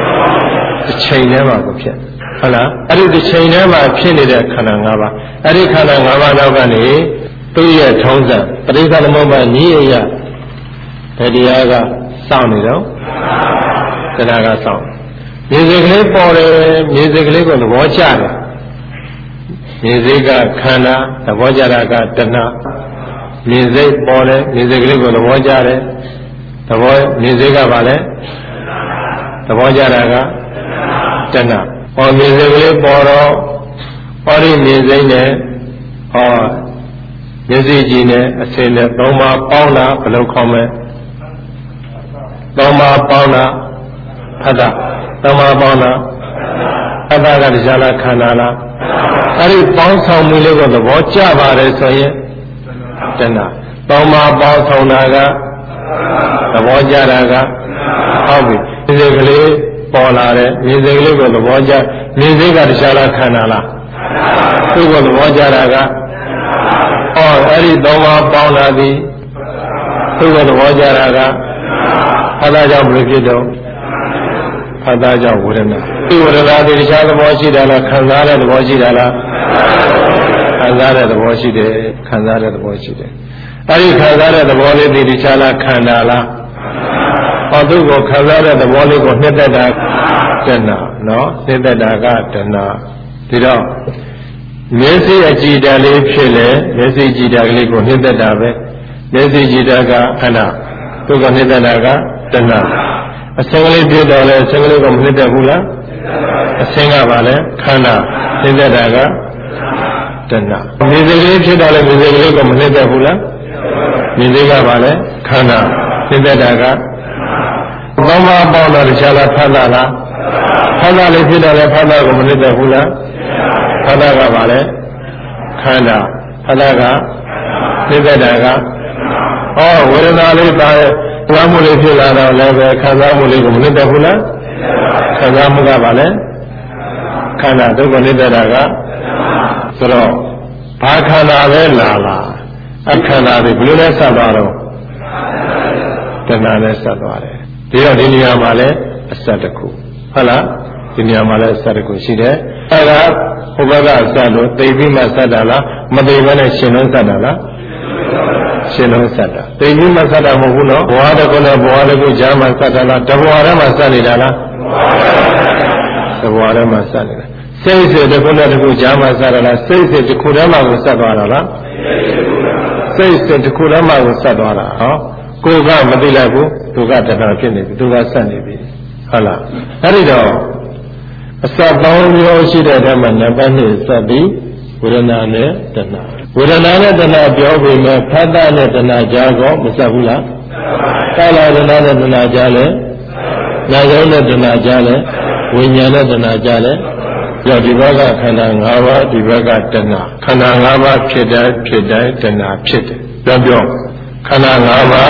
တစ်ချိန်တည်းမှာကိုဖြစ်ဟုတ်လားအဲ့ဒီတစ်ချိန်တည်းမှာဖြစ်နေတဲ့ခန္ဓာ၅ပါးအဲ့ဒီခန္ဓာ၅ပါးနောက်ကနေသူ့ရဲ့ထုံးစံပရိစ္ဆေသမုပ္ပါနည်းအရာတရားကစောင့်နေတော့တရားကစောင့်မြေစိတ်ကလေးပေါ်တယ်မြေစိတ်ကလေးကိုသဘောကျတယ်မြေစိတ်ကခန္ဓာသဘောကျတာကတဏှာမြေစိတ်ပေါ်တယ်မြေစိတ်ကလေးကိုသဘောကျတယ်သဘောမြေစိတ်ကဘာလဲသဘောကျတာကတဏှာဟောမြေစိတ်ကလေးပေါ်တော့ဟောဒီမြေစိတ်နဲ့ဟောမျက်စိကြည့်နဲ့အစင်းနဲ့သုံးပါးပေါင်းတာဘယ်လိုခေါ်မလဲသုံးပါးပေါင်းတာဖတ်တာသုံးပါးပေါင်းတာဖတ်တာကတရားလားခန္ဓာလားအဲ့ဒီပေါင်းဆောင်မှုလေးကိုသဘောကျပါတယ်ဆိုရင်တဏှာသုံးပါးပေါင်းဆောင်တာကသဘောကျတာကဟုတ်ပြီဒီစိတ်ကလေးပေါ်လာတဲ့ဒီစိတ်ကလေးကိုသဘောကျဒီစိတ်ကတရားလားခန္ဓာလားသူ့ကိုသဘောကျတာကဟောအဲ့ဒီသုံးပါးပေါင်းလာသည်သူ့ကိုသဘောကျတာကဖတ်တာကြောင့်ဘယ်လိုဖြစ်တော့ဖတ်တာကြောင့်ဝေဒနာဒီဝေဒနာဒီတခြားသဘောရှိတာလားခံစားတဲ့သဘောရှိတာလားခံစားတဲ့သဘောရှိတယ်ခံစားတဲ့သဘောရှိတယ်အဲ့ဒီခံစားတဲ့သဘောလေးဒီတခြားလားခန္ဓာလားဟောသူ့ကိုခံစားတဲ့သဘောလေးကိုနှစ်သက်တာတဏှာနော်နှစ်သက်တာကတဏှာဒီတော့မျက်စိအကြည်ဓာတ်လေးဖြစ်လေမျက်စိကြည်ဓာတ်ကလေးကိုနှစ်သက်တာပဲမျက်စိကြည်ဓာတ်ကခန္ဓာသူကနှစ်သက်တာကတဏှာအစင်းကလေးပြည့်တော်လဲအစင်းကလေးကမနှစ်သက်ဘူးလားအစင်းကပါလဲခန္ဓာနှစ်သက်တာကတဏှာမြေစိတ်ကလေးဖြစ်တော်လဲမြေစိတ်ကလေးကမနှစ်သက်ဘူးလားမြေစိတ်ကပါလဲခန္ဓာနှစ်သက်တာကသုံးပါးပေါင်းတော့တခြားလားဖတ်တာလားဖတ်တာလေးဖြစ်တော်လဲဖတ်တာကမနှစ်သက်ဘူးလားဖတ်တာကပါလဲခန္ဓာဖတ်တာကနှစ်သက်တာကဟောဝေဒနာလေးပါရဲ့ဝမ်းမှုလေးဖြစ်လာတော့လည်းပဲခံစားမှုလေးကိုမနှစ်သက်ဘူးလားခံစားမှုကပါလဲခန္ဓာဒုက္ခနှစ်သက်တာကဆိုတော့ဘာခန္ဓာပဲလာလာအခန္ဓာတွေဘယ်လိုလဲဆက်သွားတော့တဏှာနဲ့ဆက်သွားတယ်ဒီတော့ဒီနေရာမှာလဲအစတစ်ခုဟုတ်လားဒီနေရာမှာလဲအစတစ်ခုရှိတယ်အဲဒါဟိုဘက်ကအစလို့သိပြီးမှဆက်တာလားမသိဘဲနဲ့ရှင်လုံးဆက်တာလားရှင်လုံးဆက်တာသိပြီးမှဆက်တာမဟုတ်ဘူးနော်ဘဝတစ်ခုနဲ့ဘဝတစ်ခုကြားမှာဆက်တာလားတဘဝထဲမှာဆက်နေတာလားတဘဝထဲမှာဆက်နေတာစိတ်စိတ်တစ်ခုနဲ့တစ်ခုကြားမှာဆက်တာလားစိတ်စိတ်တစ်ခုထဲမှာကိုဆက်သွားတာလားစိတ်စိတ်တစ်ခုထဲမှာကိုဆက်သွားတာဟောကိုကမသိလိုက်ဘူးသူကတဏှာဖြစ်နေပြီသူကဆက်နေပြီဟုတ်လားအဲ့ဒီတော့အစပေါင်းမျိုးရှိတဲ့ဓမ္မနံပါတ်နှစ်စက်ပြီးဝေဒနာနဲ့တဏှာဝေဒနာနဲ့တဏှာပြောပြီးမှဖတ်တာနဲ့တဏှာကြားကောမစက်ဘူးလားကာလဝေဒနာနဲ့တဏှာကြားလဲနာယုံနဲ့တဏှာကြားလဲဝိညာဉ်နဲ့တဏှာကြားလဲကြောင့်ဒီဘက်ကခန္ဓာ၅ပါးဒီဘက်ကတဏှာခန္ဓာ၅ပါးဖြစ်တဲ့ဖြစ်တဲ့တဏှာဖြစ်တယ်ပြောပြောခန္ဓာ၅ပါး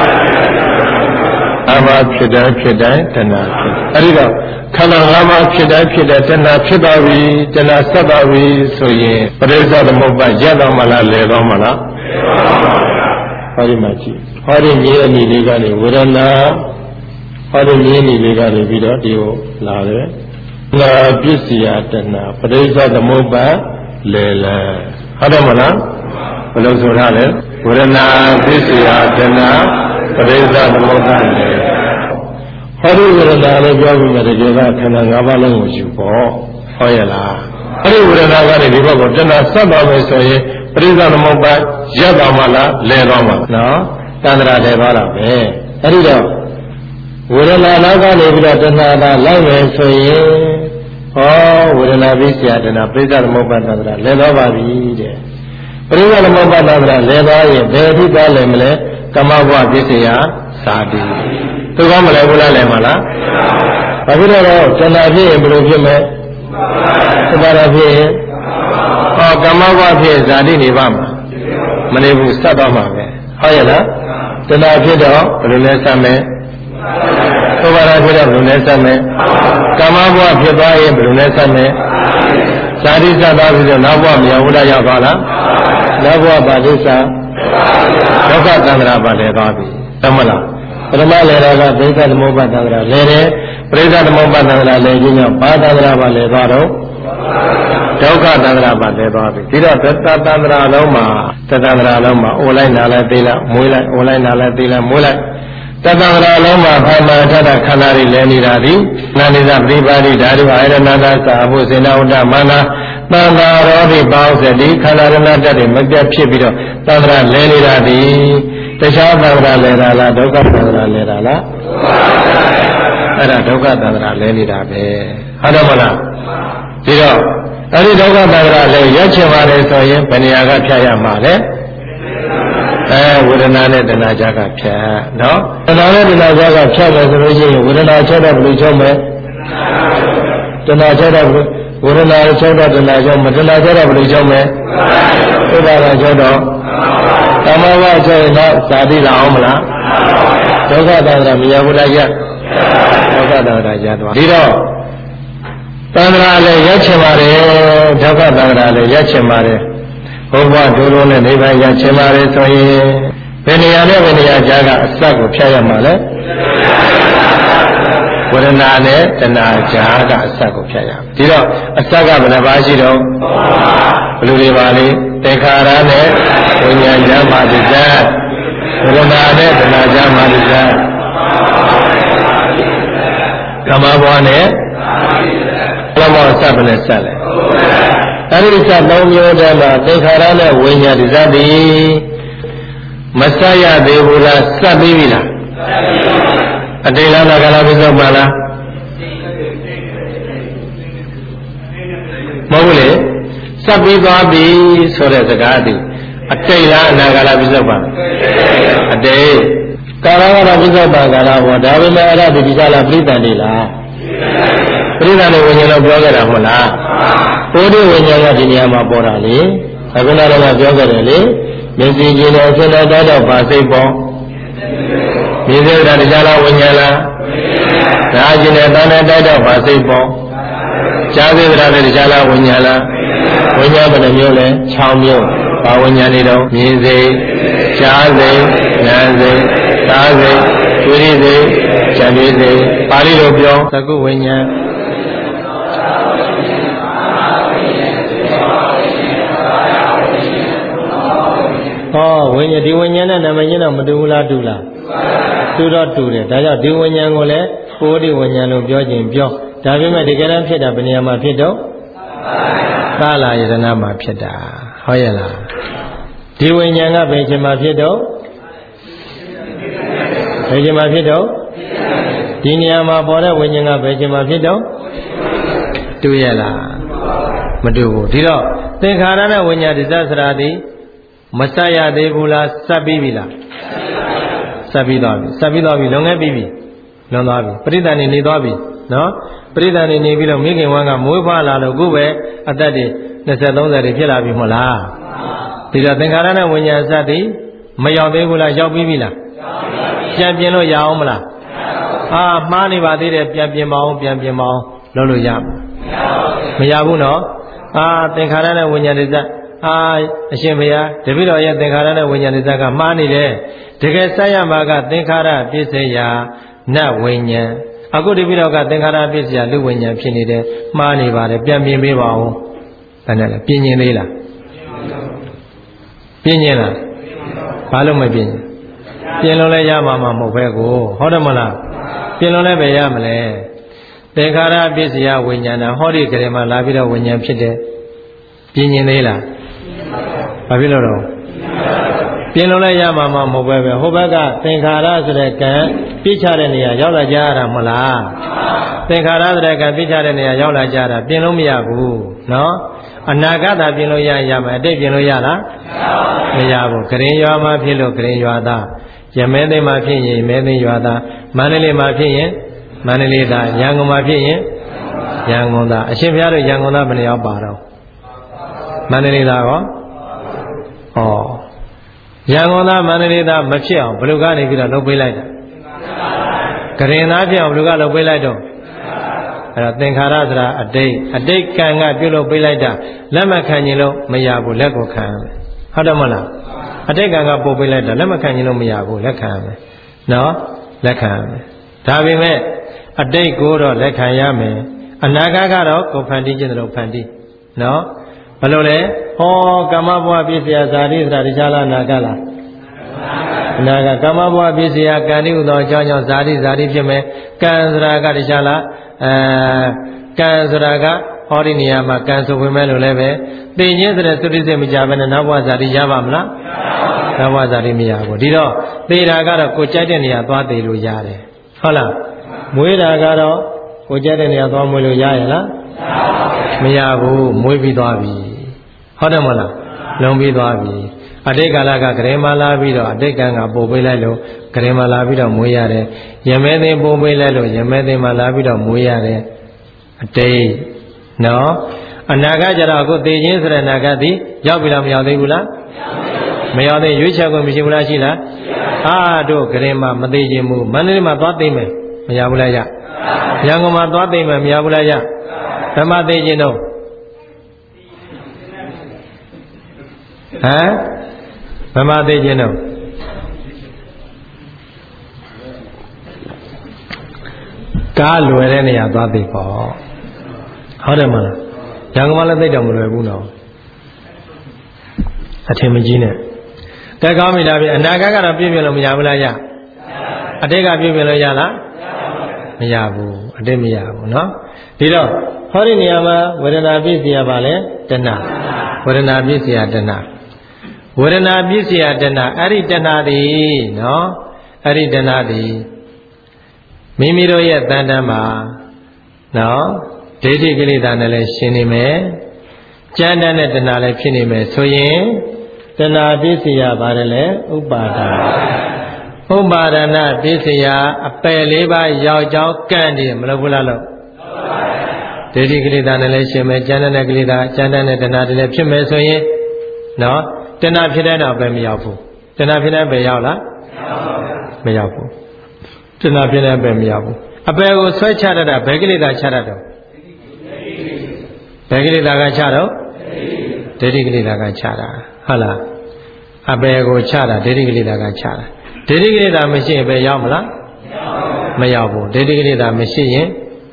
အမှားဖြစ်တဲ့ဖြစ်တဲ့တဏှာဖြစ်တယ်အဲဒီတော့ခန္ဓာ၅ပါးဖြစ်တဲ့ဖြစ်တဲ့တဏှာဖြစ်သွားပြီတဏှာဆက်သွားပြီဆိုရင်ပရိစ္ဆေသမုပ္ပါရက်တော့မလားလဲတော့မလားဟောဒီမှာကြည့်ဟောဒီမြေအမိလေးကနေဝေဒနာဟောဒီမြေအမိလေးကနေပြီးတော့ဒီကိုလာတယ်နာပစ္စယတဏှာပရိစ္ဆေသမုပ္ပါလဲလဲဟုတ်တယ်မလားဘယ်လိုဆိုရလဲဝေဒနာပစ္စယတဏှာပရိစ္ဆေသမုပ္ပါလဲဟောဒီဝေဒနာလည်းပြောပြီးမှတကယ်ကခန္ဓာ၅ပါးလုံးကိုယူပေါ့ဟောရလားအဲ့ဒီဝေဒနာကနေဒီဘက်ကိုတဏှာဆက်သွားမယ်ဆိုရင်ပရိစ္ဆေသမုပ္ပါရပ်သွားမှလားလဲသွားမှနော်တန္တရာလဲသွားတာပဲအဲ့ဒီတော့ဝေဒနာနောက်ကနေပြီးတော့တဏှာသာလိုက်မယ်ဆိုရင်ဟောဝေဒနာပိစ္ဆယတဏှာပရိစ္ဆေသမုပ္ပါတန္တရာလဲသွားပါပြီတဲ့ပရိစ္ဆေသမုပ္ပါတန္တရာလဲသွားရင်ဘယ်အထိသွားလဲမလဲကမ္မဘဝပိစ္ဆယသာတိသူကမလဲဘူးလားလဲမလားဘာဖြစ်တော့တဏှာဖြစ်ရင်ဘယ်လိုဖြစ်မလဲသဘာဝဖြစ်ရင်ဟောကမ္မဘဝဖြစ်ဇာတိနေပါမှာမနေဘူးဆက်သွားမှာပဲဟုတ်ရဲ့လားတဏှာဖြစ်တော့ဘယ်လိုလဲဆက်မယ်သဘာဝဖြစ်တော့ဘယ်လိုလဲဆက်မယ်ကမ္မဘဝဖြစ်သွားရင်ဘယ်လိုလဲဆက်မယ်ဇာတိဆက်သွားပြီးတော့နောက်ဘဝမြေဝဒရောက်သွားလားနောက်ဘဝပါဠိစာဒုက္ခသန္တရာပါလဲသွားပြီတမလားပထမလေတာကဒိဋ္ဌသမုပ္ပါဒန္တရာလဲတယ်ပရိစ္ဆသမုပ္ပါဒနာလည်းကြီးကြောင့်ဘာသန္တရာပါလဲသွားတော့ဒုက္ခသန္တရာပါလဲသွားပြီဒီတော့သတ္တသန္တရာလုံးမှာသတ္တသန္တရာလုံးမှာအိုလိုက်နာလိုက်သေးလိုက်မွေးလိုက်အိုလိုက်နာလိုက်သေးလိုက်မွေးလိုက်သတ္တသန္တရာလုံးမှာဖိုင်မာထထခန္ဓာတွေလဲနေတာသည်နာနိသပရိပါတိဓာတုအာရဏတာသာဘုစေနာဝတ္တမန္နာသန္တာရောဓိပေါင်းစတိခန္ဓာရဏတတ်တွေမပြတ်ဖြစ်ပြီးတော့သန္တရာလဲနေတာသည်တခြားသန္တရာလဲတာလားဒုက္ခသန္တရာလဲတာလားအဲ့ဒါဒုက္ခသန္တရာလဲနေတာပဲဟုတ်တယ်မလားဒီတော့အဲ့ဒီဒုက္ခသန္တရာလဲရက်ချင်ပါလေဆိုရင်ဘယ်နေရာကဖြတ်ရမှာလဲအဲဝေဒနာနဲ့တဏှာကြားကဖြတ်နော်တဏှာနဲ့တဏှာကြားကဖြတ်တယ်ဆိုလို့ရှိရင်ဝေဒနာချက်တော့ဘယ်လိုချုပ်မလဲတဏှာချက်တော့ဝေဒနာချုပ်တော့တဏှာချုပ်မတဏှာချက်တော့ဘယ်လိုချုပ်မလဲဥပါဒချုပ်တော့သမောဝချုပ်ရင်တော့ဇာတိလာအောင်မလားဒုက္ခသန္တရာမရဘူးလားကြဒုက္ခသန္တရာကြားသွားဒီတော့သန္တရာလည်းရက်ချင်ပါတယ်ဒုက္ခသန္တရာလည်းရက်ချင်ပါတယ်ဘုရားဒုလုံးနဲ့နိဗ္ဗာန်ရချင်ပါတယ်ဆိုရင်ဘယ်နေရာနဲ့ဘယ်နေရာကြားကအစကိုဖြတ်ရမှာလဲဝေဒနာနဲ့တဏှာကြားကအစကိုဖြတ်ရဒီတော့အစကဘယ်နှပါးရှိတော့ဘယ်လိုတွေပါလဲသင်္ခါရနဲ့ဝိညာဉ်ကြားမှာဒီကဝေဒနာနဲ့တဏှာကြားမှာဒီကကမ္မဘဝနဲ့ဘယ်မှာစပ်နဲ့ဆက်လဲအဲ့ဒီစပ်သုံးမျိုးတည်းမှာသင်္ခါရနဲ့ဝိညာဉ်ဒီစသည်မဆက်ရသေးဘူးလားစပ်ပြီးပြီလားအတိလားကလာပိဿပါလားမဟုတ်ဘူးလေစပ်ပြီးသွားပြီဆိုတဲ့စကားသည်အတိလားအနာကလာပိဿပါအတိကာရကလာပိဿပါကာလဟောဒါပေမဲ့အဲ့ဒါဒီကြလားပြိတ္တန်နေလားပြိတ္တန်နေဝိညာဉ်လို့ပြောကြတာမဟုတ်လားဘုဒ္ဓဝိညာဉ်ကဒီနေရာမှာပေါ်တာလေအခုနကတော့ပြောကြတယ်လေမျက်စိကျင်တဲ့အစတော်တော့ပါစိတ်ပေါ်မြင်စေတာတရားလားဝိညာဉ်လားဒါကျင်တဲ့တန်တဲ့တိုက်တော့ပါစိတ်ပေါ်ကြားစေတာလည်းတရားလားဝိညာဉ်လားဝိညာဉ်ဘယ်နှမျိုးလဲ၆မျိုးဘာဝိညာဉ်တွေတော့မြင်စေကြားစေနားစေစားစေတွေ့ရစေကြံရစေပါဠိလိုပြောသကုဝိညာဉ်ဟောဝိညာဉ်ဒီဝိညာဉ်နဲ့နာမည်ချင်းတော့မတူဘူးလားတူလားတူတော့တူတယ်ဒါကြောင့်ဒီဝိညာဉ်ကိုလည်းပိုးဒီဝိညာဉ်လို့ပြောခြင်းပြောဒါပေမဲ့တကယ်တမ်းဖြစ်တာဘယ်နေရာမှာဖြစ်တော့သာလာယတနာမှာဖြစ်တာဟုတ်ရဲ့လားဒီဝိညာဉ်ကဘယ်ချိန်မှာဖြစ်တော့ဘယ်ချိန်မှာဖြစ်တော့ဒီနေရာမှာပေါ်တဲ့ဝိညာဉ်ကဘယ်ချိန်မှာဖြစ်တော့တူရဲ့လားမတူဘူးဒီတော့သင်္ခါရနဲ့ဝိညာဉ်ဒီသစရာသည်မဆက်ရသေးဘူးလားဆက်ပြီးပြီလားဆက်ပြီးသွားပြီဆက်ပြီးသွားပြီလုံငယ်ပြီးပြီလွန်သွားပြီပရိသတ်နေနေသွားပြီနော်ပရိသတ်နေနေပြီးတော့မိခင်ဝမ်းကမွေးဖွားလာလို့ခုပဲအသက်တွေနှစ်ဆယ်သုံးဆယ်တွေဖြစ်လာပြီမဟုတ်လားဒီတော့သင်္ခါရနဲ့ဝိညာဉ်စသည်မရောက်သေးဘူးလားရောက်ပြီးပြီလားပြန်ပြင်လို့ရအောင်မလားအာမှားနေပါသေးတယ်ပြန်ပြင်မအောင်ပြန်ပြင်မအောင်လုပ်လို့ရမရဘူးနော်အာသင်္ခါရနဲ့ဝိညာဉ်တွေစအာအရှင်ဘုရားတပည့်တော်ရဲ့သင်္ခါရနဲ့ဝိညာဉ်စကမှားနေတယ်တကယ်ဆက်ရမှာကသင်္ခါရပြည့်စရာနတ်ဝိညာဉ်အခုတပည့်တော်ကသင်္ခါရပြည့်စရာလူဝိညာဉ်ဖြစ်နေတယ်မှားနေပါတယ်ပြန်ပြင်ပေးပါဦးဒါနဲ့လည်းပြင်ရင်သေးလားပြင်ရင်လားဘာလို့မပြင်ပြင်လို့လည်းရမှာမဟုတ်ပဲကိုဟုတ်တယ်မလားပြင်လို့လည်းပဲရမလဲသင်္ခါရပြည့်စရာဝိညာဏဟောဒီကလေးမှာလာပြီးတော့ဝိညာဉ်ဖြစ်တယ်ပြင်ရင်သေးလားဘာဖြစ်လို့တော့ပြင်လို့လည်းရမှာမဟုတ်ပဲပဲဟိုဘက်ကသင်္ခါရဆိုတဲ့ကံပြစ်ချတဲ့နေရာရောက်လာကြရတာမဟုတ်လားသင်္ခါရဆိုတဲ့ကံပြစ်ချတဲ့နေရာရောက်လာကြတာပြင်လို့မရဘူးနော်အနာဂတ်သာပြင်လို့ရရမယ်အတိတ်ပြင်လို့ရလားမရဘူးဂရင်ရွာမှာဖြစ်လို့ဂရင်ရွာသားရမဲသိမ်းမှာဖြစ်ရင်မဲသိမ်းရွာသားမန္တလေးမှာဖြစ်ရင်မန္တလေးသားရန်ကုန်မှာဖြစ်ရင်ရန်ကုန်သားအရှင်ဘုရားတို့ရန်ကုန်သားဘယ်နှယောက်ပါတော့မန္တလေးသားရောဩရန်ကုန်သားမန္တလေးသားမဖြစ်အောင်ဘယ်လိုကနေပြီးတော့လုပ်ပေးလိုက်တာဂရင်သားဖြစ်အောင်ဘယ်လိုကလုပ်ပေးလိုက်တော့အဲ့တော့သင်္ခါရဆိုတာအတိတ်အတိတ်ကံကပြုလုပ်ပေးလိုက်တာလက်မခံရင်လို့မရဘူးလက်ကိုခံရမယ်ဟုတ်တယ်မလားအတိတ်ကံကပို့ပေးလိုက်တာလက်မခံရင်လို့မရဘူးလက်ခံရမယ်နော်လက်ခံရမယ်ဒါပေမဲ့အတိတ်ကိုတော့လက်ခံရမယ်အနာဂတ်ကတော့ကိုဖန်တီးခြင်းတို့ဖန်တီးနော်ဘယ်လိုလဲဟောကာမဘဝပြည့်စရာဇာတိဆိုတာတခြားလားအနာဂတ်လားအနာဂတ်ကာမဘဝပြည့်စရာကံတိဥသောအကြောင်းကြောင့်ဇာတိဇာတိဖြစ်မယ်ကံဆိုတာကတခြားလားအဲကံဆိုတာကဟောဒီနေရာမှာကံဆိုဝင်မဲ့လို့လည်းပဲသိခြင်းဆိုတဲ့သုတိစိတ်မကြဘဲနဲ့နောက်ဘဝဇာတိရပါမလားနောက်ဘဝဇာတိမရဘူးဒီတော့သေတာကတော့ကိုကြိုက်တဲ့နေရာသွားသေလို့ရတယ်ဟုတ်လားမွေးတာကတော့ကိုကြိုက်တဲ့နေရာသွားမွေးလို့ရရဲ့လားမရဘူးမွေးပြီးသွားပြီဟုတ်တယ်မဟုတ်လားလုံပြီးသွားပြီအတိတ်ကာလကဂရေမလာပြီးတော့အတိတ်ကံကပို့ပေးလိုက်လို့ဂရေမလာပြီးတော့မွေးရတယ်ယမဲသိပို့ပေးလိုက်လို့ယမဲသိမှလာပြီးတော့မွေးရတယ်အတိတ်နော်အနာဂတ်ကျတော့အခုသိခြင်းဆိုတဲ့အနာဂတ်ဒီရောက်ပြီလားမရောက်သေးဘူးလားမရောက်သေးရွေးချယ်ခွင့်မရှိဘူးလားရှိလားအာတို့ဂရင်မှာမသိခြင်းဘူးမန္တလေးမှာသွားသိမယ်မရဘူးလားရရန်ကုန်မှာသွားသိမယ်မရဘူးလားရဘယ်မှာသိခြင်းတော့ဟမ်ဘယ်မှာသိခြင်းတော့ကားလွယ်တဲ့နေရာသွားသိပေါ့ဟုတ်တယ်မလားရန်ကုန်မှာလည်းသိတော့မလွယ်ဘူးနော်အထင်မကြီးနဲ့ကဲကောင်းပြီလားဗျအနာဂတ်ကတော့ပြည့်ပြည့်လို့မရဘူးလားရအတိတ်ကပြည့်ပြည့်လို့ရလားမရဘူးအတိတ်မရဘူးနော်ဒီတော့ဟောဒီနေရာမှာဝေဒနာပြည့်စရာပါလေတဏှာဝေဒနာပြည့်စရာတဏှာဝေဒနာပြည့်စရာတဏှာအဲ့ဒီတဏှာဒီနော်အဲ့ဒီတဏှာဒီမိမိတို့ရဲ့တန်တမ်းမှာနော်ဒိဋ္ဌိကိလေသာနဲ့လည်းရှင်းနေမယ်ကြမ်းတမ်းတဲ့တဏှာလည်းဖြစ်နေမယ်ဆိုရင်တဏှာပြည့်စရာပါတယ်လေဥပါဒာဥပါဒနာပြည့်စရာအပယ်လေးပါးရောက်ကြောင်းကန့်တယ်မလို့ဘူးလားလို့ဒိဋ္ဌိကိလေသာနဲ့လည်းရှင်းမယ်ကြမ်းတမ်းတဲ့ကိလေသာကြမ်းတမ်းတဲ့တဏှာတွေလည်းဖြစ်မယ်ဆိုရင်နော်တဏှာဖြစ်တဲ့တော့ပဲမရောက်ဘူးတဏှာဖြစ်တဲ့ပဲရောက်လားမရောက်ဘူးတဏှာဖြစ်တဲ့ပဲမရောက်ဘူးအပယ်ကိုဆွဲချတတ်တာဘယ်ကိလေသာချတတ်တော့ဘယ်ကိလေသာကချတော့ဒိဋ္ဌိကိလေသာကချတာဟုတ်လားအပယ်ကိုချတာဒိဋ္ဌိကိလေသာကချတာဒိဋ္ဌိကိလေသာမရှိရင်ပဲရောက်မလားမရောက်ဘူးဒိဋ္ဌိကိလေသာမရှိရင်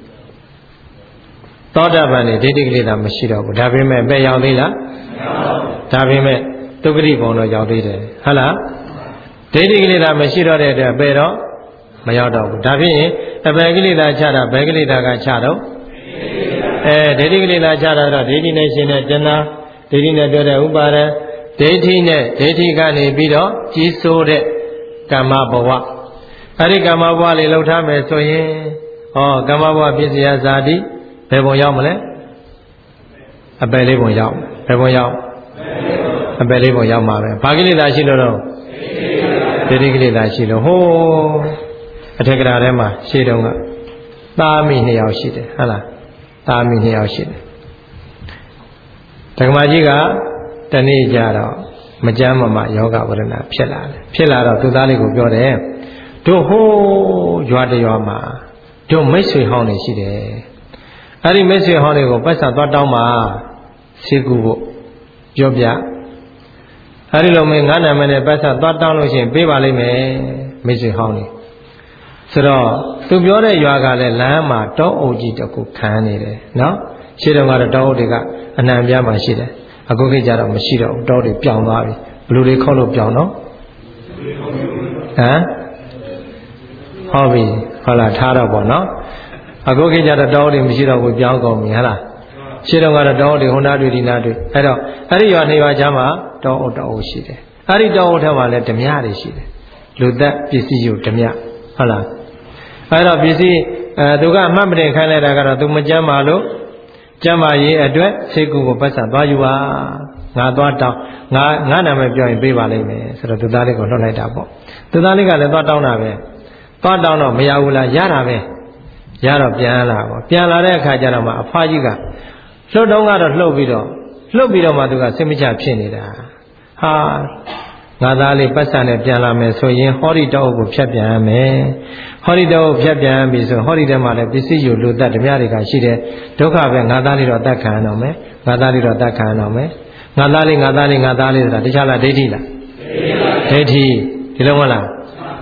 သောတာပန်နေဒိဋ္ဌိကိလေသာမရှိတော့ဘူးဒါပေမဲ့ပဲရောက်သေးလားဒါပေမဲ့ဒုက္ခတိဘုံတော့ရောက်သေးတယ်ဟုတ်လားဒိဋ္ဌိကိလေသာမရှိတော့တဲ့အတွက်ပဲတော့မရောက်တော့ဘူးဒါဖြစ်ရင်အပယ်ကိလေသာချတာဘယ်ကိလေသာကချတော့အဲဒိဋ္ဌိကိလေသာချတာတော့ဒိဋ္ဌိနဲ့ရှင်တဲ့တဏှာဒိဋ္ဌိနဲ့ပြောတဲ့ဥပါဒံဒိဋ္ဌိနဲ့ဒိဋ္ဌိကနေပြီးတော့ကြီးစိုးတဲ့ကမ္မဘဝအဲဒီကမ္မဘဝလေးလှုပ်ထားမယ်ဆိုရင်ဟောကမ္မဘဝပြည့်စရာဇာတိဘယ်ပုံရောက်မလဲအပယ်လေးပုံရောက်ဘယ်ပုံရောက်အပယ်လေးပုံရောက်မှာပဲဘာကိလေသာရှိလို့တော့ဒိဋ္ဌိကိလေသာရှိလို့ဟိုးအထက်ကရာထဲမှာရှေ့တုန်းကသားမိနှစ်ယောက်ရှိတယ်ဟုတ်လားသားမိနှစ်ယောက်ရှိတယ်ဓမ္မကြီးကတနေ့ကြတော့မကြမ်းမမယောဂဝရဏဖြစ်လာတယ်ဖြစ်လာတော့သူသားလေးကိုပြောတယ်တို့ဟိုးရွာတရွာမှာတို့မိတ်ဆွေဟောင်းနေရှိတယ်အဲ့ဒီမိတ်ဆွေဟောင်းတွေကိုပတ်စံသွားတောင်းပါဆေးကူဖို့ပြောပြအဲ့ဒီလိုမင်းငါးနာမည်နဲ့ပတ်စံသွားတောင်းလို့ရှိရင်ပေးပါလိမ့်မယ်မိတ်ဆွေဟောင်းတွေဆိုတော့သူပြောတဲ့ရွာကလည်းလမ်းမှာတောအုပ်ကြီးတစ်ခုခံနေတယ်နော်ရှေ့တုန်းကတော့တောအုပ်တွေကအနှံပြားမှာရှိတယ်အခုခေတ်ကျတော့မရှိတော့ဘူးတောတွေပြောင်းသွားပြီဘလူတွေခောက်လို့ပြောင်းတော့ဟမ်ဟုတ်ပြီဟုတ်လားထားတော့ပေါ့နော်အခုခေတ်ကျတော့တောတွေမရှိတော့ဘူးပြောင်းကုန်ပြီဟဲ့လားရှေ့တုန်းကတော့တောတွေဟိုနာတွေဒီနာတွေအဲ့တော့အဲ့ဒီရွာနှစ်ရွာကြားမှာတောအုပ်တောအုပ်ရှိတယ်အဲ့ဒီတောအုပ်ထဲမှာလည်းဓမြတွေရှိတယ်လူသက်ပစ္စည်းယူဓမြဟုတ်လားအဲ့တော့ပစ္စည်းအဲသူကအမှတ်မတင်ခိုင်းလိုက်တာကတော့သူမကြမ်းပါလို့ကျမ်းမာရေးအတွက်ဆေးကူကိုပတ်စံသွားယူပါငါသွားတောင်းငါငါနာမည်ပြောရင်ပေးပါလိမ့်မယ်ဆိုတော့သူသားလေးကိုလှုပ်လိုက်တာပေါ့သူသားလေးကလည်းသွားတောင်းတာပဲသွားတောင်းတော့မရဘူးလားရတာပဲရတော့ပြန်လာပေါ့ပြန်လာတဲ့အခါကျတော့မှအဖွားကြီးကလှုပ်တော့ကတော့လှုပ်ပြီးတော့လှုပ်ပြီးတော့မှသူကစိတ်မချဖြစ်နေတာဟာငါသားလေးပတ်စံနဲ့ပြန်လာမယ်ဆိုရင်ဟောဒီတောအုပ်ကိုဖြတ်ပြန်ရမယ်ဟောဒီတောအုပ်ဖြတ်ပြန်ပြီဆိုဟောဒီထဲမှာလည်းပစ္စည်းယူလူသက်ဓမြတွေကရှိတယ်ဒုက္ခပဲငါသားလေးတော့အသက်ခံရအောင်မယ်ငါသားလေးတော့အသက်ခံရအောင်မယ်ငါသားလေးငါသားလေးငါသားလေးဆိုတာတခြားလားဒိဋ္ဌိလားဒိဋ္ဌိဒီလိုမဟုတ်လားင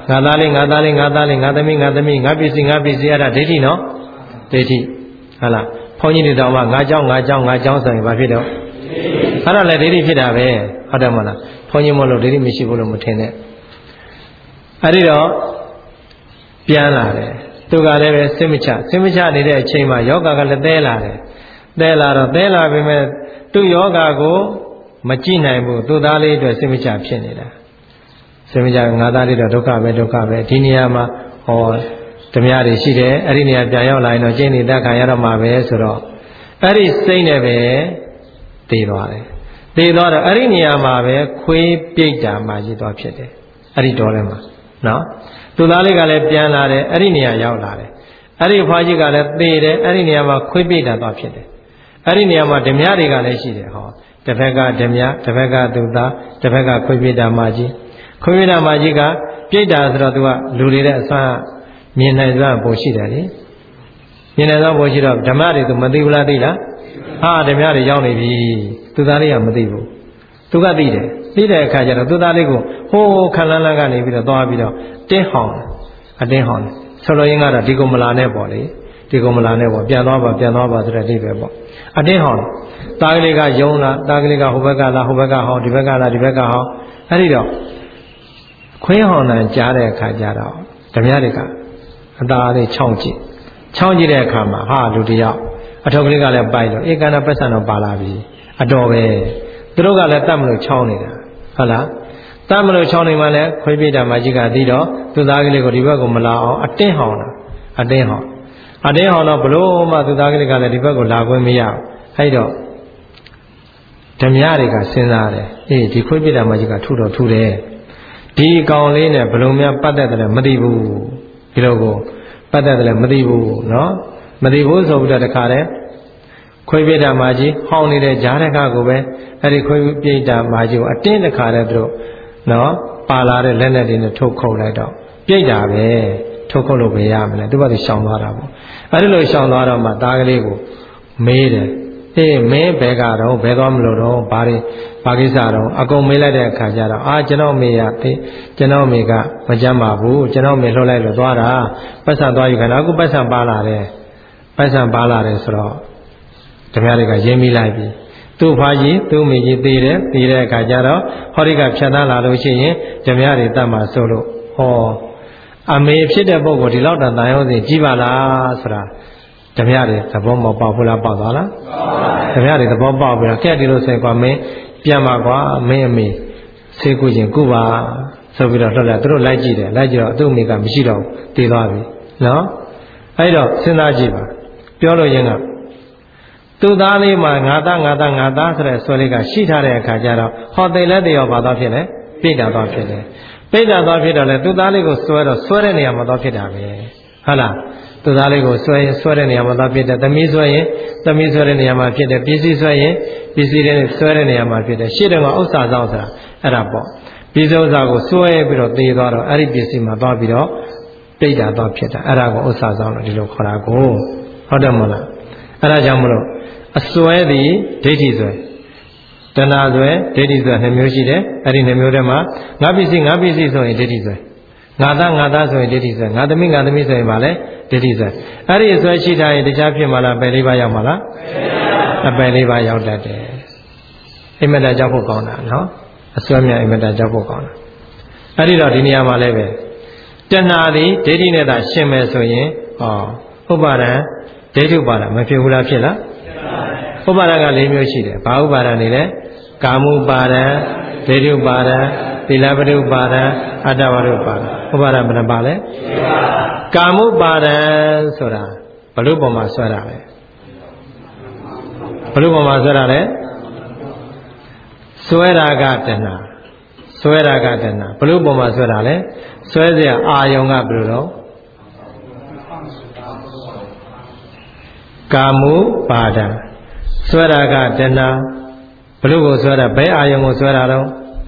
ငါသားလေးငါသားလေးငါသားလေးငါသမီးငါသမီးငါပစ္စည်းငါပစ္စည်းအဲ့ဒါဒိဋ္ဌိနော်ဒိဋ္ဌိဟုတ်လားဘုန်းကြီးတွေတောင်မှငါเจ้าငါเจ้าငါเจ้าဆိုရင်ဘာဖြစ်တော့အဲ့ဒါလည်းဒိဋ္ဌိဖြစ်တာပဲဟုတ်တယ်မလားဘုန်းကြီးမလို့ဒိဋ္ဌိမရှိဘူးလို့မထင်နဲ့အဲ့ဒီတော့ပြန်လာတယ်သူကလည်းပဲစိတ်မချစိတ်မချနေတဲ့အချိန်မှာယောဂကလည်းသဲလာတယ်သဲလာတော့သဲလာပြီမဲ့သူ့ယောဂကိုမကြည့်နိုင်ဘူးသူ့သားလေးအတွက်စိတ်မချဖြစ်နေတာစိတ်မချငါသားလေးတော့ဒုက္ခပဲဒုက္ခပဲဒီနေရာမှာဟောဓမြတွေရှိတယ်အဲ့ဒီနေရာပြန်ရောက်လာရင်တော့ကျင့်နေတဲ့ခံရတော့မှာပဲဆိုတော့အဲ့ဒီစိတ်နဲ့ပဲတည်သွားတယ်တည်သွားတော့အဲ့ဒီနေရာမှာပဲခွေးပြိတ်တာမှကြီးသွားဖြစ်တယ်အဲ့ဒီတော်ထဲမှာနော်သူသားလေးကလည်းပြန်လာတယ်အဲ့ဒီနေရာရောက်လာတယ်အဲ့ဒီဖွားကြီးကလည်းသေတယ်အဲ့ဒီနေရာမှာခွေးပြိတ်တာသွားဖြစ်တယ်အဲ့ဒီနေရာမှာဓမြတွေကလည်းရှိတယ်ဟောတစ်ဖက်ကဓမြတစ်ဖက်ကသူသားတစ်ဖက်ကခွေးပြိတ်တာမှကြီးခွေးပြိတ်တာမှကြီးကပြိတ်တာဆိုတော့သူကလူတွေတဲ့အစွမ်းမြင်နိုင်စွမ်းပုံရှိတယ်လေမြင်နိုင်စွမ်းပုံရှိတော့ဓမ္မတွေသူမသိဘူးလားသိလားဟာဓမ္မတွေရောက်နေပြီသူသားလေးကမသိဘူးသူကသိတယ်သိတဲ့အခါကျတော့သူသားလေးကိုဟိုးခလန်းလန်းကနေပြီးတော့သွားပြီးတော့တင်းဟောင်းအတင်းဟောင်းဆိုလိုရင်းကတော့ဒီကုမလာနဲ့ပေါ့လေဒီကုမလာနဲ့ပေါ့ပြန်သွားပါပြန်သွားပါဆိုတဲ့အဓိပ္ပာယ်ပေါ့အတင်းဟောင်းသားကလေးကယုံလားသားကလေးကဟိုဘက်ကလားဟိုဘက်ကဟောင်းဒီဘက်ကလားဒီဘက်ကဟောင်းအဲ့ဒီတော့ခွေးဟောင်းတန်ကြားတဲ့အခါကျတော့ဓမ္မတွေကအသားလေးချောင်းကြည့်ချောင်းကြည့်တဲ့အခါမှာဟာလူတယောက်အထုပ်ကလေးကလည်းပိုက်တော့ဧကန္တပတ်စံတော့ပါလာပြီအတော်ပဲသူတို့ကလည်းတတ်မလို့ချောင်းနေတာဟုတ်လားတတ်မလို့ချောင်းနေမှလည်းခွေးပြိတ္တာမကြီးကသိတော့သူသားကလေးကိုဒီဘက်ကိုမလာအောင်အတင်းဟောင်းတာအတင်းဟောင်းအတင်းဟောင်းတော့ဘလို့မှသူသားကလေးကလည်းဒီဘက်ကိုလာခွင့်မရဘူးအဲ့တော့ဓမ္မတွေကစဉ်းစားတယ်အေးဒီခွေးပြိတ္တာမကြီးကထုတော့ထုတယ်ဒီကောင်လေးနဲ့ဘလို့များပတ်သက်တယ်မသိဘူးဒီလိုကိုပတ်သက်တယ်မသိဘူးနော်မသိဘူးဆိုပြီးတော့တခါတည်းခွေးပြိတ္တာမကြီးဟောင်းနေတဲ့ဂျားတခါကိုပဲအဲ့ဒီခွေးပြိတ္တာမကြီးကိုအတင်းတခါတည်းသူတို့နော်ပါလာတဲ့လက်နဲ့တွေနဲ့ထုတ်ခုတ်လိုက်တော့ပြိတ္တာပဲထုတ်ခုတ်လို့ပဲရမလဲသူကသူရှောင်သွားတာပေါ့အဲ့ဒီလိုရှောင်သွားတော့မှသားကလေးကိုမေးတယ်အေးမင်းဘယ်ကတော့ဘယ်သွားမလို့တော့ဘာတွေဘာကိစ္စတော့အကုန်မေးလိုက်တဲ့အခါကျတော့အာကျွန်တော်မေရသေးကျွန်တော်မေကမကြမ်းပါဘူးကျွန်တော်မေလှုပ်လိုက်လို့သွားတာပတ်စံသွားယူခဏအခုပတ်စံပါလာတယ်ပတ်စံပါလာတယ်ဆိုတော့ဓမ္မတွေကရင်းမိလိုက်ပြီသူ့ဖွားကြီးသူ့မိကြီးသိတယ်သိတဲ့အခါကျတော့ဟောဒီကဖြတ်သားလာလို့ရှိရင်ဓမ္မတွေတတ်မှဆိုလို့ဟောအမေဖြစ်တဲ့ပုဂ္ဂိုလ်ဒီလောက်တန်တန်ရောစဉ်ကြီးပါလားဆိုတာဓမ္မတွေသဘောမပေါက်ဘူးလားပေါက်သွားလားဓမ္မတွေသဘောပေါက်ပြီးတော့ကဲဒီလိုဆိုကွာမင်းပြန်ပါကွာမင်းအမေဆေးကုခြင်းကုပါဆိုပြီးတော့လှက်လိုက်သူတို့လိုက်ကြည့်တယ်လိုက်ကြည့်တော့သူ့အမေကမရှိတော့တည်သွားပြီနော်အဲ့တော့စဉ်းစားကြည့်ပါပြောလို့ရင်ကသူ့သားလေးမှာငါသားငါသားငါသားဆိုတဲ့ဆွဲလေးကရှိထားတဲ့အခါကျတော့ဟောသိလဲတရောဘာသွားဖြစ်လဲပြိတ္တာသွားဖြစ်တယ်ပြိတ္တာသွားဖြစ်တော့လေသူ့သားလေးကိုဆွဲတော့ဆွဲတဲ့နေရာမှာသွားဖြစ်တာပဲဟုတ်လားသူ့သားလေးကိုဆွဲရင်ဆွဲတဲ့နေရာမှာသွားဖြစ်တယ်သမီးဆွဲရင်သမီးဆွဲတဲ့နေရာမှာဖြစ်တယ်ပစ္စည်းဆွဲရင်ပစ္စည်းတွေဆွဲတဲ့နေရာမှာဖြစ်တယ်ရှေ့တုန်းကဥစ္စာဆောင်ဆိုတာအဲ့ဒါပေါ့ပစ္စည်းဥစ္စာကိုဆွဲပြီးတော့သေသွားတော့အဲ့ဒီပစ္စည်းမှာသွားပြီးတော့ပြိတ္တာသွားဖြစ်တာအဲ့ဒါကိုဥစ္စာဆောင်လို့ဒီလိုခေါ်တာကိုဟုတ်တယ်မဟုတ်လားအဲ့ဒါကြောင့်မလို့အစွဲသည်ဒိဋ္ဌိစွဲတဏှာစွဲဒိဋ္ဌိစွဲနှစ်မျိုးရှိတယ်အဲ့ဒီနှစ်မျိုးထဲမှာငါပစ္စည်းငါပစ္စည်းဆိုရင်ဒိဋ္ဌိစွဲငါသားငါသားဆိုရင်ဒိဋ္ဌိစွဲငါသမီးငါသမီးဆိုရင်ဗာလဲဒိဋ္ဌိစွဲအဲ့ဒီအစွဲရှိထားရင်တရားဖြစ်မှာလားပယ်လေးပါးရောက်မှာလားအပယ်လေးပါးရောက်တတ်တယ်အိမ်မက်တာကြောက်ဖို့ကောင်းတာနော်အစွဲမြအိမ်မက်တာကြောက်ဖို့ကောင်းတာအဲ့ဒီတော့ဒီနေရာမှာလည်းပဲတဏှာသည်ဒိဋ္ဌိနဲ့သာရှင်းမယ်ဆိုရင်ဟောဥပါဒံဒိဋ္ဌိဥပါဒံမဖြစ်ဘူးလားဖြစ်လားဥပါဒံက၄မျိုးရှိတယ်ဘာဥပါဒံနေလဲကာမဥပါဒံဒိဋ္ဌိဥပါဒံသီလပရိဥပါဒံအတ္တဝရဥပါဒံဥပါဒံဘယ်နှပါလဲကာမဥပါဒံဆိုတာဘလို့ပေါ်မှာဆွဲတာလဲဘလို့ပေါ်မှာဆွဲတာလဲဆွဲတာကတဏှာဆွဲတာကတဏှာဘလို့ပေါ်မှာဆွဲတာလဲဆွဲเสียအာယုံကဘယ်လိုတော့ကာမုပါဒံဆွဲတာကတဏှာဘလို့ကိုဆွဲတာဘယ်အာယုံကိုဆွဲတာတော့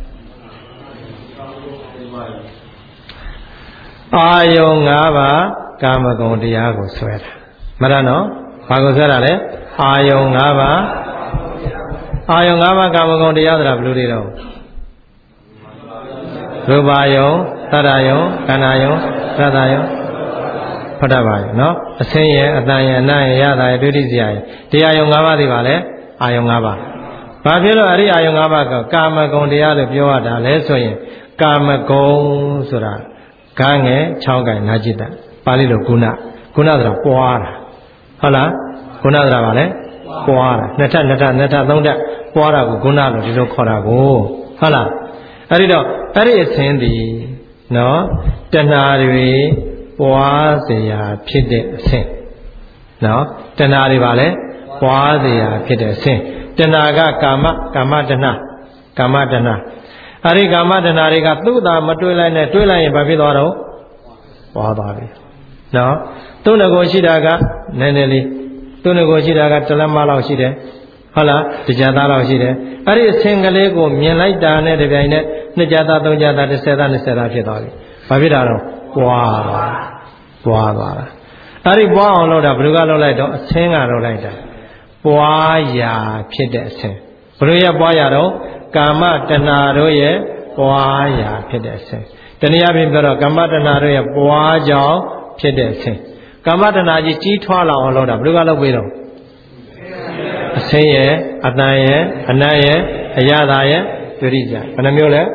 အာယုံ၅ပါးကာမဂုဏ်တရားကိုဆွဲတာမဟုတ်နော်ဘာကိုဆွဲတာလဲအာယုံ၅ပါးအာယုံ၅ပါးကာမဂုဏ်တရားဆိုတာဘယ်လိုတွေတော့ရူပယုံသတ္တယုံခန္ဓာယုံသတ္တယုံဖတ်တတ်ပါရဲ့နော်အစင်းရဲ့အတန်ရဲ့အနံ့ရဲ့ရတာရဲ့တွေ့ထိစရာရဲ့တရားယုံ၅ပါးသိပါလေအာယုံ၅ပါးဘာဖြစ်လို့အဲ့ဒီအာယုံ၅ပါးကကာမဂုဏ်တရားလို့ပြောရတာလဲဆိုရင်ကာမဂုဏ်ဆိုတာကံငယ်၆ကံနာจิตတပါဠိလိုကုဏကုဏဆိုတာပွားတာဟုတ်လားကုဏဆိုတာပါလေပွားတာနှစ်ထပ်နှစ်ထပ်နှစ်ထပ်သုံးထပ်ပွားတာကိုကုဏလို့ဒီလိုခေါ်တာကိုဟုတ်လားအဲ့ဒီတော့အဲ့ဒီအစဉ်ဒီနော်တဏှာတွေပွားเสียဖြစ်တဲ့အစဉ်နော်တဏှာတွေပါလေပွားเสียဖြစ်တဲ့အစဉ်တဏှာကကာမကာမတဏှာကာမတဏှာအဲ့ဒီကာမတဏှာတွေကသူ့သာမတွေးလိုက်နဲ့တွေးလိုက်ရင်ဘာဖြစ်သွားတော့ပွားသွားပြီနော်သူ့ငကိုရှိတာကနည်းနည်းလေးသူ့ငကိုရှိတာကတလက်မလောက်ရှိတယ်ဟုတ်လားတကြသားလောက်ရှိတယ်အဲ့ဒီအစဉ်ကလေးကိုမြင်လိုက်တာနဲ့တပြိုင်နက်နှစ်ကြသားသုံးကြသားတစ်ဆယ်သားနှစ်ဆယ်သားဖြစ်သွားပြီဘာဖြစ်တာတော့ပွားပွားသွားတာအဲ့ဒီပွားအောင်လုပ်တာဘယ်သူကလုပ်လိုက်တော့အစဉ်ကလုပ်လိုက်တာပွားရာဖြစ်တဲ့အစဉ်ဘယ်လိုရပွားရာတော့ကာမတဏှာတို့ရဲ့ပွားရာဖြစ်တဲ့အစဉ်တနည်းအားဖြင့်ပြောတော့ကာမတဏှာတို့ရဲ့ပွားကြောင့်ဖြစ်တဲ့အစဉ်ကာမတဏှာကြီးကြီးထွားလာအောင်လုပ်တာဘယ်သူကလုပ်ပေးတော့အစဉ်ရဲ့အတန်ရဲ့အနံ့ရဲ့အရသာရဲ့တွေ့ရကြဘယ်နှမျိုးလဲ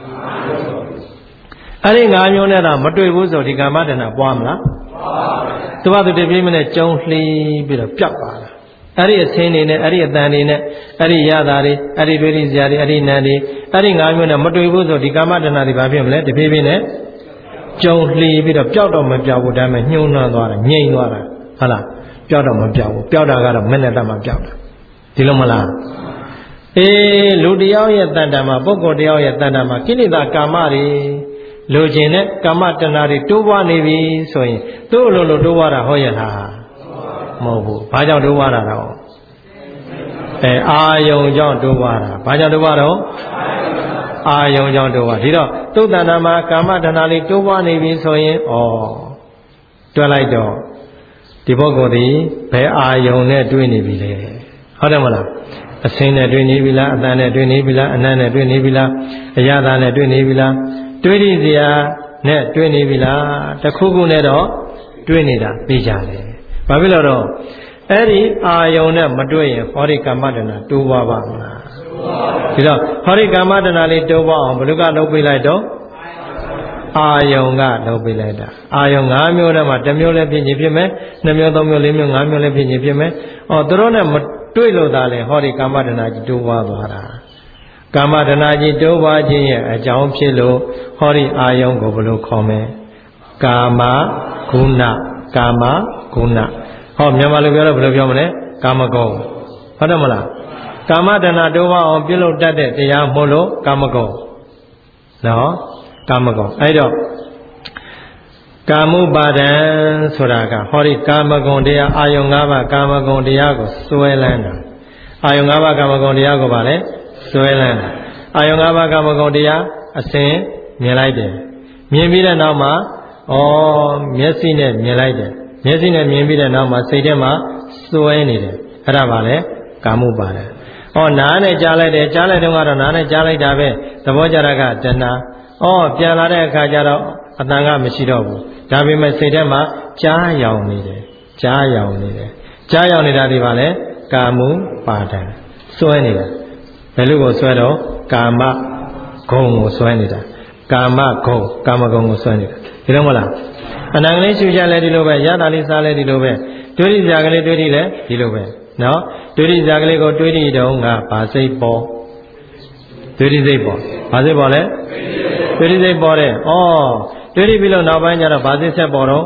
အဲ့ဒီငါးမျိုးနဲ့တော့မတွေ့ဘူးဆိုဒီကာမတဏှာပွားမလားပွားပါဘူးသူကသူတပြေးမနဲ့ကျုံလှီးပြီးတော့ပျောက်သွားတာအဲ့ဒီအစဉ်နေနဲ့အဲ့ဒီအတန်နေနဲ့အဲ့ဒီရသာတွေအဲ့ဒီတွေ့ရစရာတွေအဲ့ဒီနံတွေအဲ့ဒီငါးမျိုးနဲ့မတွေ့ဘူးဆိုဒီကာမတဏှာတွေဘာဖြစ်မလဲတပြေးပြေးနဲ့ကျုံလှီးပြီးတော့ပျောက်တော့မပျောက်ဘူးဒါပေမဲ့ညှိုးနှွမ်းသွားတာငြိမ်သွားတာဟုတ်လားပျောက်တော့မပျောက်ဘူးပျောက်တာကတော့မနဲ့တတ်မှပျောက်တာဒီလိုမလားအေးလူတယောက်ရဲ့တဏ္ဍာမှာပုဂ္ဂိုလ်တယောက်ရဲ့တဏ္ဍာမှာကိလေသာကာမတွေလိုချင်တဲ့ကာမတဏှာတွေတိုးပွားနေပြီဆိုရင်သူ့အလိုလိုတိုးပွားတာဟုတ်ရဲ့လားမဟုတ်ဘူးဘာကြောင့်တိုးပွားတာတော့အဲအာယုံကြောင့်တိုးပွားတာဘာကြောင့်တိုးပွားတော့အာယုံကြောင့်တိုးပွားဒီတော့သူ့တဏ္ဍာမှာကာမတဏှာလေးတိုးပွားနေပြီဆိုရင်ဩတွက်လိုက်တော့ဒီပုဂ္ဂိုလ်ဒီဘယ်အာယုံနဲ့တွေ့နေပြီလဲဟုတ်တယ်မလားအစင်းနဲ့တွေ့နေပြီလားအတန်နဲ့တွေ့နေပြီလားအနံ့နဲ့တွေ့နေပြီလားအရသာနဲ့တွေ့နေပြီလားတွေ့ရစရာနဲ့တွေ့နေပြီလားတခုခုနဲ့တော့တွေ့နေတာသိကြတယ်ဘာဖြစ်လို့တော့အဲ့ဒီအာယုံနဲ့မတွေ့ရင်ဟောဒီကာမတဏ္ဍတိုးပွားပါမလားဒီတော့ဟောဒီကာမတဏ္ဍလေးတိုးပွားအောင်ဘယ်လိုကလုပ်ပေးလိုက်တော့အာယုံကလုပ်ပေးလိုက်တာအာယုံ၅မျိုးထဲမှာတစ်မျိုးလည်းဖြစ်ခြင်းဖြစ်မယ်နှစ်မျိုးသုံးမျိုးလေးမျိုးငါးမျိုးလည်းဖြစ်ခြင်းဖြစ်မယ်အော်သူတို့နဲ့မတွေ့လို့သာလေဟောဒီကာမတဏ္ဍကြီးတိုးပွားသွားတာကာမတဏှာကြီးတိုးပွားခြင်းရဲ့အကြောင်းဖြစ်လို့ဟောဒီအာယုံကိုဘယ်လိုခေါ်မလဲကာမဂုဏကာမဂုဏဟောမြန်မာလိုပြောတော့ဘယ်လိုပြောမလဲကာမဂုဏဟုတ်တယ်မလားကာမတဏှာတိုးပွားအောင်ပြုလုပ်တတ်တဲ့တရားမို့လို့ကာမဂုဏနော်ကာမဂုဏအဲ့တော့ကာမုပါဒံဆိုတာကဟောဒီကာမဂုဏတရားအာယုံ၅ပါးကာမဂုဏတရားကိုစွဲလန်းတာအာယုံ၅ပါးကာမဂုဏတရားကိုပါလေစွဲလန်းတာအာယုံ၅ပါးကာမဂုဏတရားအစဉ်မြင်လိုက်တယ်မြင်ပြီးတဲ့နောက်မှာဩမျက်စိနဲ့မြင်လိုက်တယ်မျက်စိနဲ့မြင်ပြီးတဲ့နောက်မှာစိတ်ထဲမှာစွဲနေတယ်အဲ့ဒါပါလေကာမုပါဒံဩနားနဲ့ကြားလိုက်တယ်ကြားလိုက်တော့ကတော့နားနဲ့ကြားလိုက်တာပဲသဘောကြတာကတဏှာဩပြန်လာတဲ့အခါကျတော့အတန်ကမရှိတော့ဘူးဒါပေမဲ့စိတ်ထဲမှာကြားရောင်နေတယ်ကြားရောင်နေတယ်ကြားရောင်နေတာဒီပါလေကာမုပါဒံစွဲနေတာဘယ်လိုကိုစွဲတော့ကာမဂုဏ်ကိုစွဲနေတာကာမဂုဏ်ကာမဂုဏ်ကိုစွဲနေတာဒီလိုမလားအနံကလေးရှူချလဲဒီလိုပဲရတာလေးစားလဲဒီလိုပဲတွေးရစရာကလေးတွေးရလဲဒီလိုပဲနော်တွေးရစရာကလေးကိုတွေးရတော့ငါဘာစိတ်ပေါ်တွေးရစိတ်ပေါ်ဘာစိတ်ပေါ်လဲတွေးရစိတ်ပေါ်တယ်ဩတွေးရပြီးလို့နောက်ပိုင်းကျတော့ဘာစိတ်ဆက်ပေါ်တော့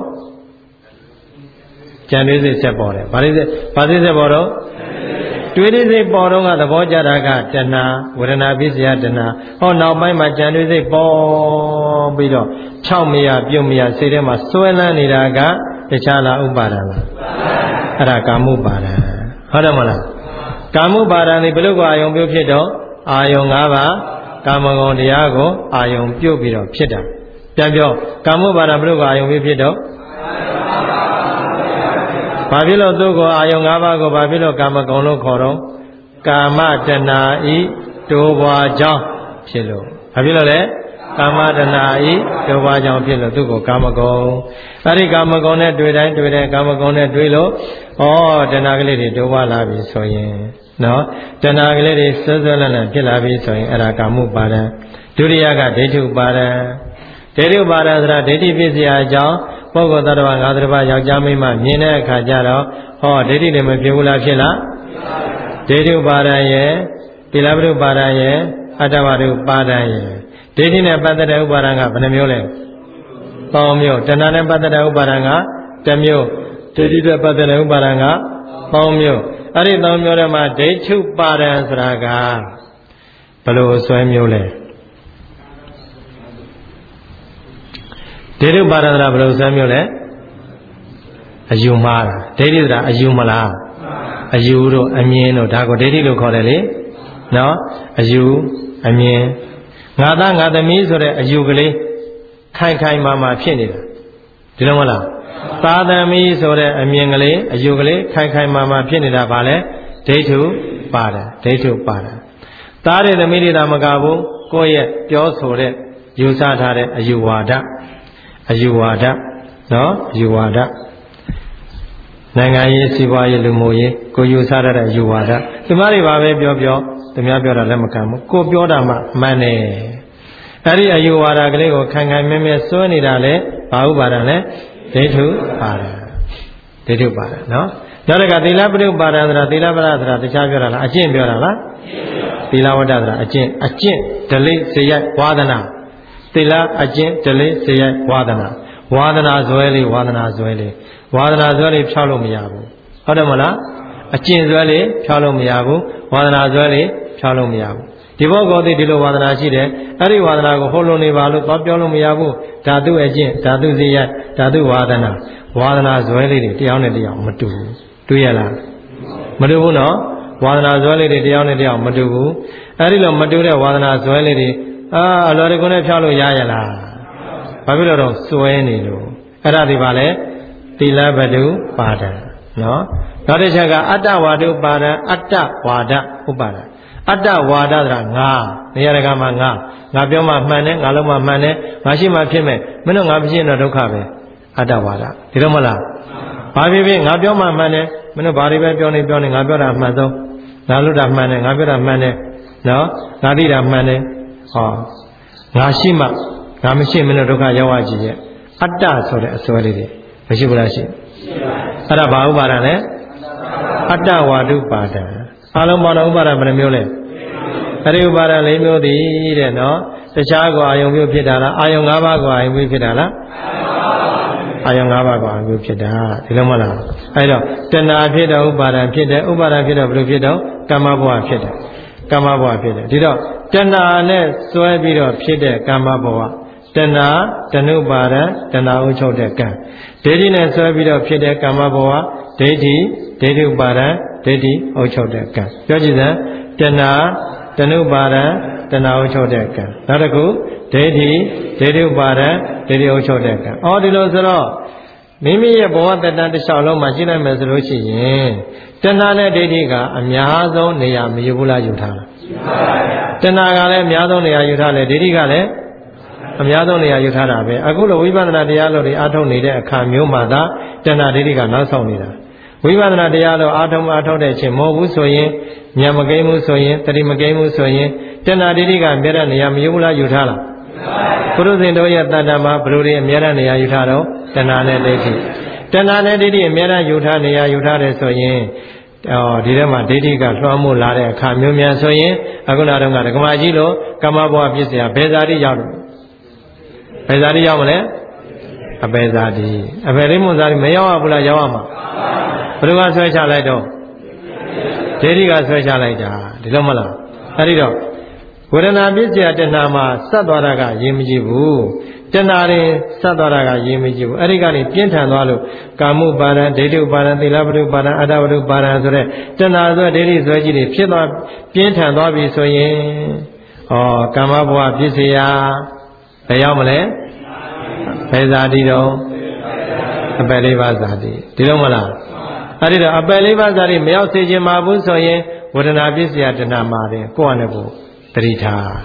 ကြံတွေးစိတ်ဆက်ပေါ်တယ်ဘာစိတ်ဘာစိတ်ဆက်ပေါ်တော့တွေးရစိတ်ပေါ်တော့ကသဘောကြတာကတဏှာဝေဒနာပိစယတဏှာဟောနောက်ပိုင်းမှာကြံတွေးစိတ်ပေါ်ပြီးတော့၆မရပြုတ်မရစိတ်ထဲမှာစွဲလန်းနေတာကတခြားလားဥပါဒံလားအဲ့ဒါကာမုပါဒံဟုတ်တယ်မလားကာမုပါဒံဒီဘယ်လိုကအာယုံပြုတ်ဖြစ်တော့အာယုံ၅ပါးကာမဂုဏ်တရားကိုအာယုံပြုတ်ပြီးတော့ဖြစ်တာပြန်ပြောကာမုပါဒံဘယ်လိုကအာယုံပြုတ်ဖြစ်တော့ဘာဖြစ်လို့သူ့ကိုအာယုံ၅ပါးကိုဘာဖြစ်လို့ကာမဂုဏ်လို့ခေါ်တော့ကာမတဏှာဤတိုးပွားကြောင်းဖြစ်လို့ဘာဖြစ်လို့လဲကာမတဏှာဤဒုဘာကြောင့်ဖြစ်လို့သူ့ကိုကာမဂုဏ်အဲ့ဒီကာမဂုဏ်နဲ့တွေ့တိုင်းတွေ့တိုင်းကာမဂုဏ်နဲ့တွေ့လို့ဩတဏှာကလေးတွေဒုဘာလာပြီဆိုရင်နော်တဏှာကလေးတွေဆွဆွလန်းလန်းဖြစ်လာပြီဆိုရင်အဲ့ဒါကာမှုပါဒံဒုတိယကဒိဋ္ဌုပါဒံဒိဋ္ဌုပါဒံဆိုတာဒိဋ္ဌိဖြစ်เสียအကြောင်းပုဂ္ဂိုလ်သတ္တဝါငါးပါးယောက်ျားမိန်းမမြင်တဲ့အခါကျတော့ဟောဒိဋ္ဌိတွေမဖြစ်ဘူးလားဖြစ်လားဒိဋ္ဌုပါဒံရဲ့သီလပရိပါဒံရဲ့အတ္တဝရုပါဒံရဲ့ဒိဋ္ဌိနဲ့ပတ်သက်တဲ့ဥပါဒံကဘယ်နှမျိုးလဲသုံးမျိုးတဏှာနဲ့ပတ်သက်တဲ့ဥပါဒံကတစ်မျိုးဒိဋ္ဌိနဲ့ပတ်သက်တဲ့ဥပါဒံကသုံးမျိုးအဲ့ဒီသုံးမျိုးထဲမှာဒိဋ္ဌုပါဒံဆိုတာကဘယ်လိုအစွဲမျိုးလဲဒိဋ္ဌုပါဒံဆိုတာဘယ်လိုအစွဲမျိုးလဲအယူမှားတာဒိဋ္ဌိဆိုတာအယူမလားအယူတို့အမြင်တို့ဒါကိုဒိဋ္ဌိလို့ခေါ်တယ်လေနော်အယူအမြင်ငါသားငါသမီးဆိုတဲ့အယူကလေးခိုင်ခိုင်မာမာဖြစ်နေတာဒီလိုမလားသာသမီဆိုတဲ့အမြင်ကလေးအယူကလေးခိုင်ခိုင်မာမာဖြစ်နေတာဗာလဲဒိဋ္ဌုပါဒံဒိဋ္ဌုပါဒံသားတဲ့သမီးတွေဒါမကဘူးကိုယ့်ရဲ့ပြောဆိုတဲ့ယူဆထားတဲ့အယူဝါဒအယူဝါဒနော်အယူဝါဒနိုင်ငံရေးစီးပွားရေးလူမှုရေးကိုယူဆရတဲ့အယူဝါဒဒီမှာတွေပါပဲပြောပြောသူများပြောတာလည်းမခံဘူးကိုပြောတာမှမှန်တယ်အဲ့ဒီအယူဝါဒကလေးကိုခိုင်ခိုင်မဲမဲစွဲနေတာလေဘာဥပါဒံလဲဒိဋ္ဌုပါဒံဒိဋ္ဌုပါဒံနော်နောက်တစ်ခါသီလပရိပါဒံဆိုတာသီလပရဆိုတာတခြားပြောတာလားအကျင့်ပြောတာလားသီလဝတ္တဆိုတာအကျင့်အကျင့်ဒလိစေရိုက်ဝါဒနာသီလအကျင့်ဒလိစေရိုက်ဝါဒနာဝါဒနာဇွဲလေးဝါဒနာဇွဲလေးဝါဒနာဇွဲလေးဖြောက်လို့မရဘူးဟုတ်တယ်မလားအကျင့်ဇွဲလေးဖြောက်လို့မရဘူးဝါဒနာဇွဲလေးဖြောက်လို့မရဘူးဒီဘောကောတိဒီလိုဝါဒနာရှိတယ်အဲ့ဒီဝါဒနာကိုဟောလို့နေပါလို့သွားပြောလို့မရဘူးဓာတုအကျင့်ဓာတုစရိုက်ဓာတုဝါဒနာဝါဒနာဇွဲလေးတွေတရားနဲ့တရားမတူဘူးတွေ့ရလားမတူဘူးနော်ဝါဒနာဇွဲလေးတွေတရားနဲ့တရားမတူဘူးအဲ့ဒီလိုမတူတဲ့ဝါဒနာဇွဲလေးတွေအာအလော်ဒီကုနဲ့ဖြောက်လို့ရရလားဘာဖြစ်လို့တော့စွဲနေလို့အဲ့ဒါဒီပါလေသီလပတုပါဒံနော်နောက်တစ်ချက်ကအတ္တဝါဒုပါဒံအတ္တဝါဒဥပါဒံအတ္တဝါဒဆိုတာငါနေရာတကာမှာငါငါပြောမှမှန်တယ်ငါလုံးမှမှန်တယ်ငါရှိမှဖြစ်မယ်မင်းတို့ငါဖြစ်ရင်တော့ဒုက္ခပဲအတ္တဝါဒဒီလိုမလားဘာဖြစ်ဖြစ်ငါပြောမှမှန်တယ်မင်းတို့ဘာတွေပဲပြောနေပြောနေငါပြောတာမှန်ဆုံးငါလို့တာမှန်တယ်ငါပြောတာမှန်တယ်နော်ငါသိတာမှန်တယ်ဟောငါရှိမှငါမရှိမင်းတို့ဒုက္ခရောက်ရကြည့်ရဲ့အတ္တဆိုတဲ့အစွဲလေးတွေမရှိဘူးလားရှိအဲ့ဒါဘာဥပါဒံလဲအတ္တဝါဒုပါဒံအလုံးပေါင်းဥပါဒံဘယ်နှမျိုးလဲအဲ့ဒီဥပါဒံ၄မျိုးတည်းတဲ့နော်တခြားကိုအာယုံမျိုးဖြစ်တာလားအာယုံ၅ပါးကိုအာယုံမျိုးဖြစ်တာလားအာယုံ၅ပါးကိုအာယုံမျိုးဖြစ်တာဒီလိုမလားအဲ့တော့တဏှာဖြစ်တော့ဥပါဒံဖြစ်တယ်ဥပါဒံဖြစ်တော့ဘယ်လိုဖြစ်တော့ကမ္မဘဝဖြစ်တယ်ကမ္မဘဝဖြစ်တယ်ဒီတော့တဏှာနဲ့စွဲပြီးတော့ဖြစ်တဲ့ကမ္မဘဝတဏှာတဏှုပါဒံတဏှာဥချုပ်တဲ့ကံဒိဋ္ဌိနဲ့ဆွဲပြီးတော့ဖြစ်တဲ့ကမ္မဘဝဒိဋ္ဌိဒိဋ္ဌုပါဒံဒိဋ္ဌိဥချုပ်တဲ့ကံပြောကြည့်စမ်းတဏှာတဏှုပါဒံတဏှာဥချုပ်တဲ့ကံနောက်တစ်ခုဒိဋ္ဌိဒိဋ္ဌုပါဒံဒိဋ္ဌိဥချုပ်တဲ့ကံအော်ဒီလိုဆိုတော့မိမိရဲ့ဘဝတတ္တတစ်လျှောက်လုံးမှာရှင်းလိုက်မယ်ဆိုလို့ရှိရင်တဏှာနဲ့ဒိဋ္ဌိကအများဆုံးနေရာမယူဘူးလားယူထားလားယူပါပါဗျာတဏှာကလည်းအများဆုံးနေရာယူထားတယ်ဒိဋ္ဌိကလည်းအများဆုံးနေရာယူထားတာပဲအခုလိုဝိပဿနာတရားလို့တွေအားထုတ်နေတဲ့အခါမျိုးမှာသာတဏှာဒိဋ္ဌိကနောက်ဆုံးနေတာဝိပဿနာတရားလို့အားထုတ်အားထုတ်တဲ့အချိန်မဟုတ်ဘူးဆိုရင်ဉာဏ်မကိန်းဘူးဆိုရင်တတိမကိန်းဘူးဆိုရင်တဏှာဒိဋ္ဌိကအမြဲတမ်းနေရာမယူဘူးလားယူထားလားပုရုဇဉ်တို့ရဲ့တဏ္ဍာမှာဘယ်လိုတွေအမြဲတမ်းနေရာယူထားတော့တဏှာနဲ့ဒိဋ္ဌိတဏှာနဲ့ဒိဋ္ဌိအမြဲတမ်းယူထားနေရာယူထားတယ်ဆိုရင်အော်ဒီထဲမှာဒိဋ္ဌိကလွှမ်းမိုးလာတဲ့အခါမျိုးများဆိုရင်အခုနတုန်းကဓမ္မကြီးလို့ကမ္မဘဝပြည့်စရာဘယ်ဇာတိရောက်လို့ဘယ်ဇာတိရောက်မလဲအပေဇာတိအပေလေးမွန်ဇာတိမရောက်ရဘူးလားရောက်ရမှာဘယ်လိုကဆွဲချလိုက်တော့ဒိဋ္ဌိကဆွဲချလိုက်တာဒီလိုမလားအဲ့ဒီတော့ဝေဒနာပြည့်စရာတဏှာမှာစက်သွားတာကရေးမကြည့်ဘူးတဏှာရင်စက်သွားတာကရေးမကြည့်ဘူးအဲ့ဒီကနေပြင်းထန်သွားလို့ကာမှုပါဒံဒိဋ္ဌုပါဒံသီလပတုပါဒံအတ္တဝတ္ထုပါဒံဆိုတဲ့တဏှာဆိုဒိဋ္ဌိဆွဲကြီးတွေဖြစ်သွားပြင်းထန်သွားပြီဆိုရင်ဩကာမဘဝပြည့်စရာဘယ်ရောက်မလဲဘယ်ဇာတိတော့အပယ်လေးပါးဇာတိဒီလိုမလားအဲ့ဒီတော့အပယ်လေးပါးဇာတိမရောက်စေခြင်းမှာဘူးဆိုရင်ဝေဒနာပြည့်စရာတဏှာမှာတယ်ကိုယ့်အနေကိုတတိထား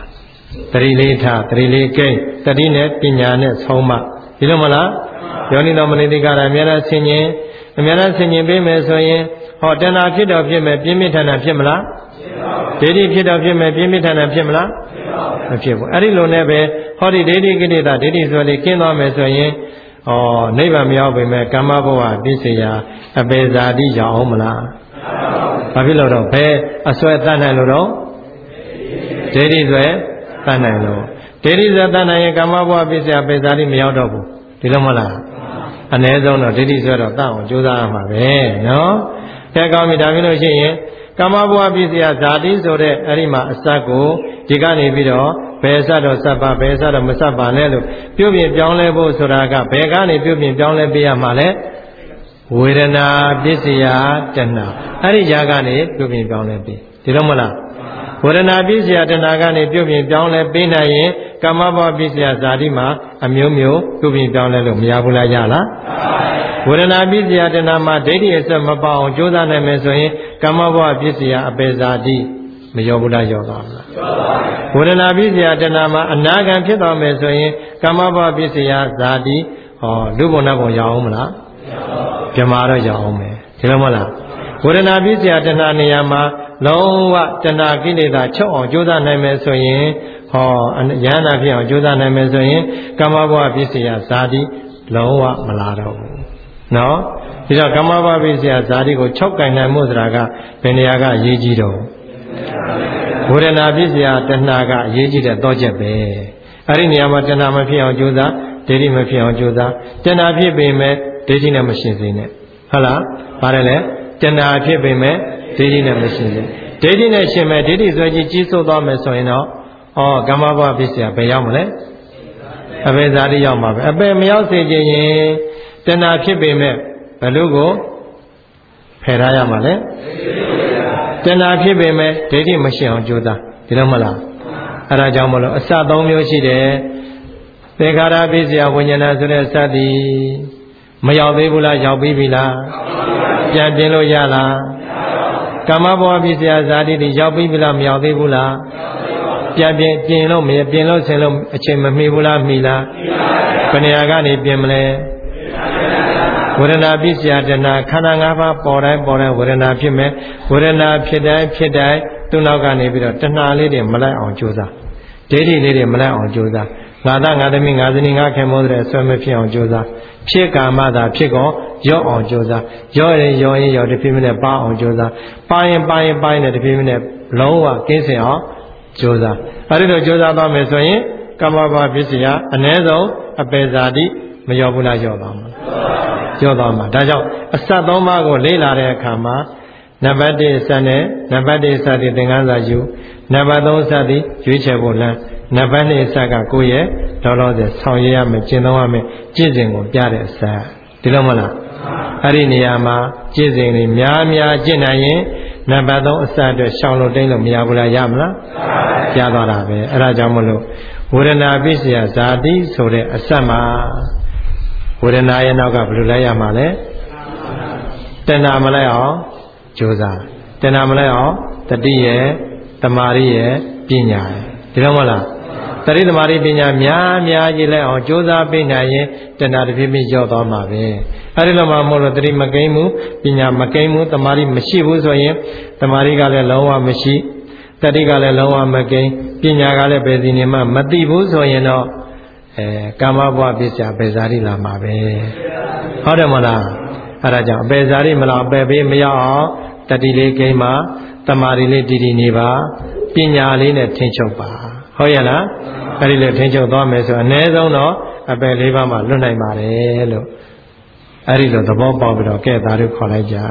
တတိလေးထားတတိလေးကိန်းတတိနဲ့ပညာနဲ့ဆုံးမဒီလိုမလားယောနိတော်မနိတိကာရအများအားဆင်ញင်အများအားဆင်ញင်ပေးမယ်ဆိုရင်ဟောတဏှာဖြစ်တော့ဖြစ်မယ်ပြင်းပြထန်ထန်ဖြစ်မလားဒိဋ္ဌိဖြစ်တော့ဖြစ်မယ်ပြင်းပြထန်ထန်ဖြစ်မလားမဖြစ်ဘူးအဲ့ဒီလိုနဲ့ပဲဟောဒီဒိဋ္ဌိကိလေသာဒိဋ္ဌိဆိုလေးကျင်းသွားမယ်ဆိုရင်ဩနိဗ္ဗာန်မရောက်ပေမဲ့ကမ္မဘဝပြည့်စရာအပေဇာတိရောက်အောင်မလားဘာဖြစ်လို့တော့ဘယ်အစွဲတတ်နိုင်လို့တော့ဒိဋ္ဌိဆိုတတ်နိုင်လို့ဒိဋ္ဌိဆိုတတ်နိုင်ရင်ကမ္မဘဝပြည့်စရာအပေဇာတိမရောက်တော့ဘူးဒီလိုမလားအ ਨੇ ဆုံးတော့ဒိဋ္ဌိဆိုတော့တတ်အောင်ကြိုးစားရမှာပဲနော်အဲကောင်းပြီဒါဖြစ်လို့ရှိရင်ကမ္မဘဝပြည့်စရာဇာတိဆိုတဲ့အဲ့ဒီမှာအစက်ကိုဒီကနေပြီးတော့ဘယ်စတော့စပ်ပါဘယ်စတော့မစပ်ပါနဲ့လို့ပြုပြင်ပြောင်းလဲဖို့ဆိုတာကဘယ်ကနေပြုပြင်ပြောင်းလဲပေးရမှာလဲဝေဒနာပစ္စယတဏှာအဲ့ဒီຢာကနေပြုပြင်ပြောင်းလဲပေးဒီလိုမလားဝေဒနာပစ္စယတဏှာကနေပြုပြင်ပြောင်းလဲပေးနိုင်ရင်ကမ္မဘဝပစ္စယဇာတိမှာအမျိုးမျိုးပြုပြင်ပြောင်းလဲလို့မရဘူးလားရလားဝေဒနာပစ္စယတဏှာမှာဒိဋ္ဌိအဆက်မပေါအောင်ကြိုးစားနိုင်မယ်ဆိုရင်ကမ္မဘဝပစ္စယအပေဇာတိမရောဘူးလားရောသွားမလားဝေဒနာပစ္စယတဏှာမှာအနာဂံဖြစ်သွားမယ်ဆိုရင်ကမ္မဘဝပစ္စယဇာတိဟောလူဘုံနဲ့ဘုံရအောင်မလားပြမာတော့ရအောင်မယ်ဒီလိုမလားဝေဒနာပစ္စယတဏှာနေရာမှာလုံးဝတဏှာကိလေသာချုပ်အောင်ကြိုးစားနိုင်မယ်ဆိုရင်ဟောယန္တာဖြစ်အောင်ကြိုးစားနိုင်မယ်ဆိုရင်ကမ္မဘဝပစ္စယဇာတိလုံးဝမလာတော့ဘူးနော်ဒီတော့ကမ္မဘဝပစ္စယဇာတိကိုချုပ်ကင်နိုင်မှုဆိုတာကဘယ်နေရာကအရေးကြီးတော့ဝေဒနာပစ္စယတဏှာကအရေးကြီးတဲ့တော့ချက်ပဲအဲ့ဒီနေရာမှာတဏှာမဖြစ်အောင်ကြိုးစားဒိဋ္ဌိမဖြစ်အောင်ကြိုးစားတဏှာဖြစ်ပေမဲ့ဒိဋ္ဌိနဲ့မရှင်းစေနဲ့ဟုတ်လားပါတယ်လေတဏှာဖြစ်ပေမဲ့ဒိဋ္ဌိနဲ့မရှင်းစေဒိဋ္ဌိနဲ့ရှင်းမဲ့ဒိဋ္ဌိဆွဲကြီးကြီးစိုးသွားမယ်ဆိုရင်တော့ဩကမ္မဘဝပစ္စယဘယ်ရောက်မလဲအပေဇာတိရောက်မှာပဲအပေမရောက်စေခြင်းရင်တဏှာဖြစ်ပေမဲ့ဘယ်လိုကိုဖယ်ထားရမှာလဲတဏှာဖြစ်ပေမဲ့ဒိဋ္ဌိမရှင်းအောင်ကြိုးစားဒီလိုမလားအဲဒါကြောင့်မလို့အစသုံးမျိုးရှိတယ်သင်္ခါရပစ္စယဝိညာဏဆိုတဲ့စသည်မရောက်သေးဘူးလားရောက်ပြီးပြီလားပြန်ပြင်လို့ရလားကမ္မဘဝပစ္စယဇာတိတွေရောက်ပြီးပြီလားမရောက်သေးဘူးလားပြန်ပြင်ပြင်လို့မပြင်လို့ဆင်လို့အချိန်မမီဘူးလားမီလားဘယ်နေရာကနေပြင်မလဲဝေဒနာပစ္စယတဏှာခန္ဓာ၅ပါးပေါ်တိုင်းပေါ်တိုင်းဝေဒနာဖြစ်မယ်ဝေဒနာဖြစ်တိုင်းဖြစ်တိုင်းသူ့နောက်ကနေပြီးတော့တဏှာလေးတွေမလိုက်အောင်ကြိုးစားဒိဋ္ဌိလေးတွေမလိုက်အောင်ကြိုးစားငါသားငါသမီးငါဇနီးငါခင်မိုးတဲ့ဆွဲမဖြစ်အောင်ကြိုးစားဖြစ်ကာမသာဖြစ်ကောရော့အောင်ကြိုးစားရော့ရင်ရော့ရင်ရော့တဖြည်းဖြည်းနဲ့ပါအောင်ကြိုးစားပါရင်ပါရင်ပါရင်တဖြည်းဖြည်းနဲ့လုံးဝကင်းစင်အောင်ကြိုးစားအဲဒီလိုကြိုးစားသွားမယ်ဆိုရင်ကမ္မဘဝပစ္စယအ ਨੇ ဆုံးအပေဇာတိမရောဘူးလားရော့သွားမှာရော့သွားမှာဒါကြောင့်အစသုံးပါးကိုလေ့လာတဲ့အခါမှာနံပါတ်တစ်စနဲ့နံပါတ်တစ်စသည်သင်္ကန်းစာယူနံပါတ်သုံးစသည်ရွေးချယ်ဖို့လမ်းနံပါတ်နှစ်စကကိုယ့်ရဲ့တော်တော်ဆယ်ဆောင်ရရမယ်ကျင့်သုံးရမယ်ကျင့်စဉ်ကိုပြတဲ့အစဒီလိုမလားအဲ့ဒီနေရာမှာကျင့်စဉ်တွေများများကျင့်နိုင်ရင်နံပါတ်သုံးအစအတွက်ရှောင်လို့တိမ့်လို့မရဘူးလားရမလားရသွားတာပဲအဲ့ဒါကြောင့်မလို့ဝေဒနာပစ္စယဇာတိဆိုတဲ့အစမှာဝေဒနာရဲ့နောက်ကဘယ်လိုလိုက်ရမှာလဲတဏှာမလိုက်အောင်ကြိုးစားတဏှာမလိုက်အောင်တတိရဲ့တမာရိရဲ့ပညာရဲ့ဒီလိုမလားတတိတမာရိပညာများများကြီးလိုက်အောင်ကြိုးစားပေးနိုင်ရင်တဏှာတစ်ဖြည်းဖြည်းကျော့သွားမှာပဲအဲဒီလိုမှမဟုတ်လို့တတိမကိန်းဘူးပညာမကိန်းဘူးတမာရိမရှိဘူးဆိုရင်တမာရိကလည်းလုံးဝမရှိတတိကလည်းလုံးဝမကိန်းပညာကလည်းဘယ်စီနေမှမသိဘူးဆိုရင်တော့အဲကာမဘဝပစ္စယအပေဇာတိလာမှာပဲဟုတ်တယ်မလားအဲဒါကြောင့်အပေဇာတိမလားအပေပေးမရအောင်တတိလေးကိန်းမှာတမာရီလေးတည်တည်နေပါပညာလေးနဲ့ထင်းချုပ်ပါဟုတ်ရဲ့လားအဲဒီလိုထင်းချုပ်သွားမယ်ဆိုအ ਨੇ ဆုံးတော့အပေလေးပါးမှလွတ်နိုင်ပါတယ်လို့အဲဒီလိုသဘောပေါက်ပြီးတော့ကဲသားတို့ခေါ်လိုက်ကြ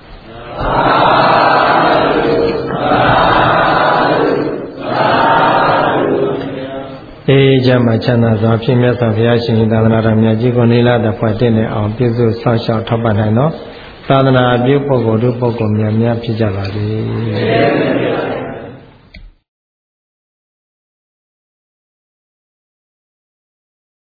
အေးကြမှာချမ်းသာစွာဖြစ်မြတ်စွာဘုရားရှင်သာသနာတော်မြတ်ကြီးကိုနေလာတဲ့ဖွဲ့တဲ့နဲ့အောင်ပြည့်စုံဆောက်ရှောက်ထောက်ပံ့နိုင်တော့သာသနာပြုပုဂ္ဂိုလ်တို့ပုဂ္ဂိုလ်များများဖြစ်ကြပါစေ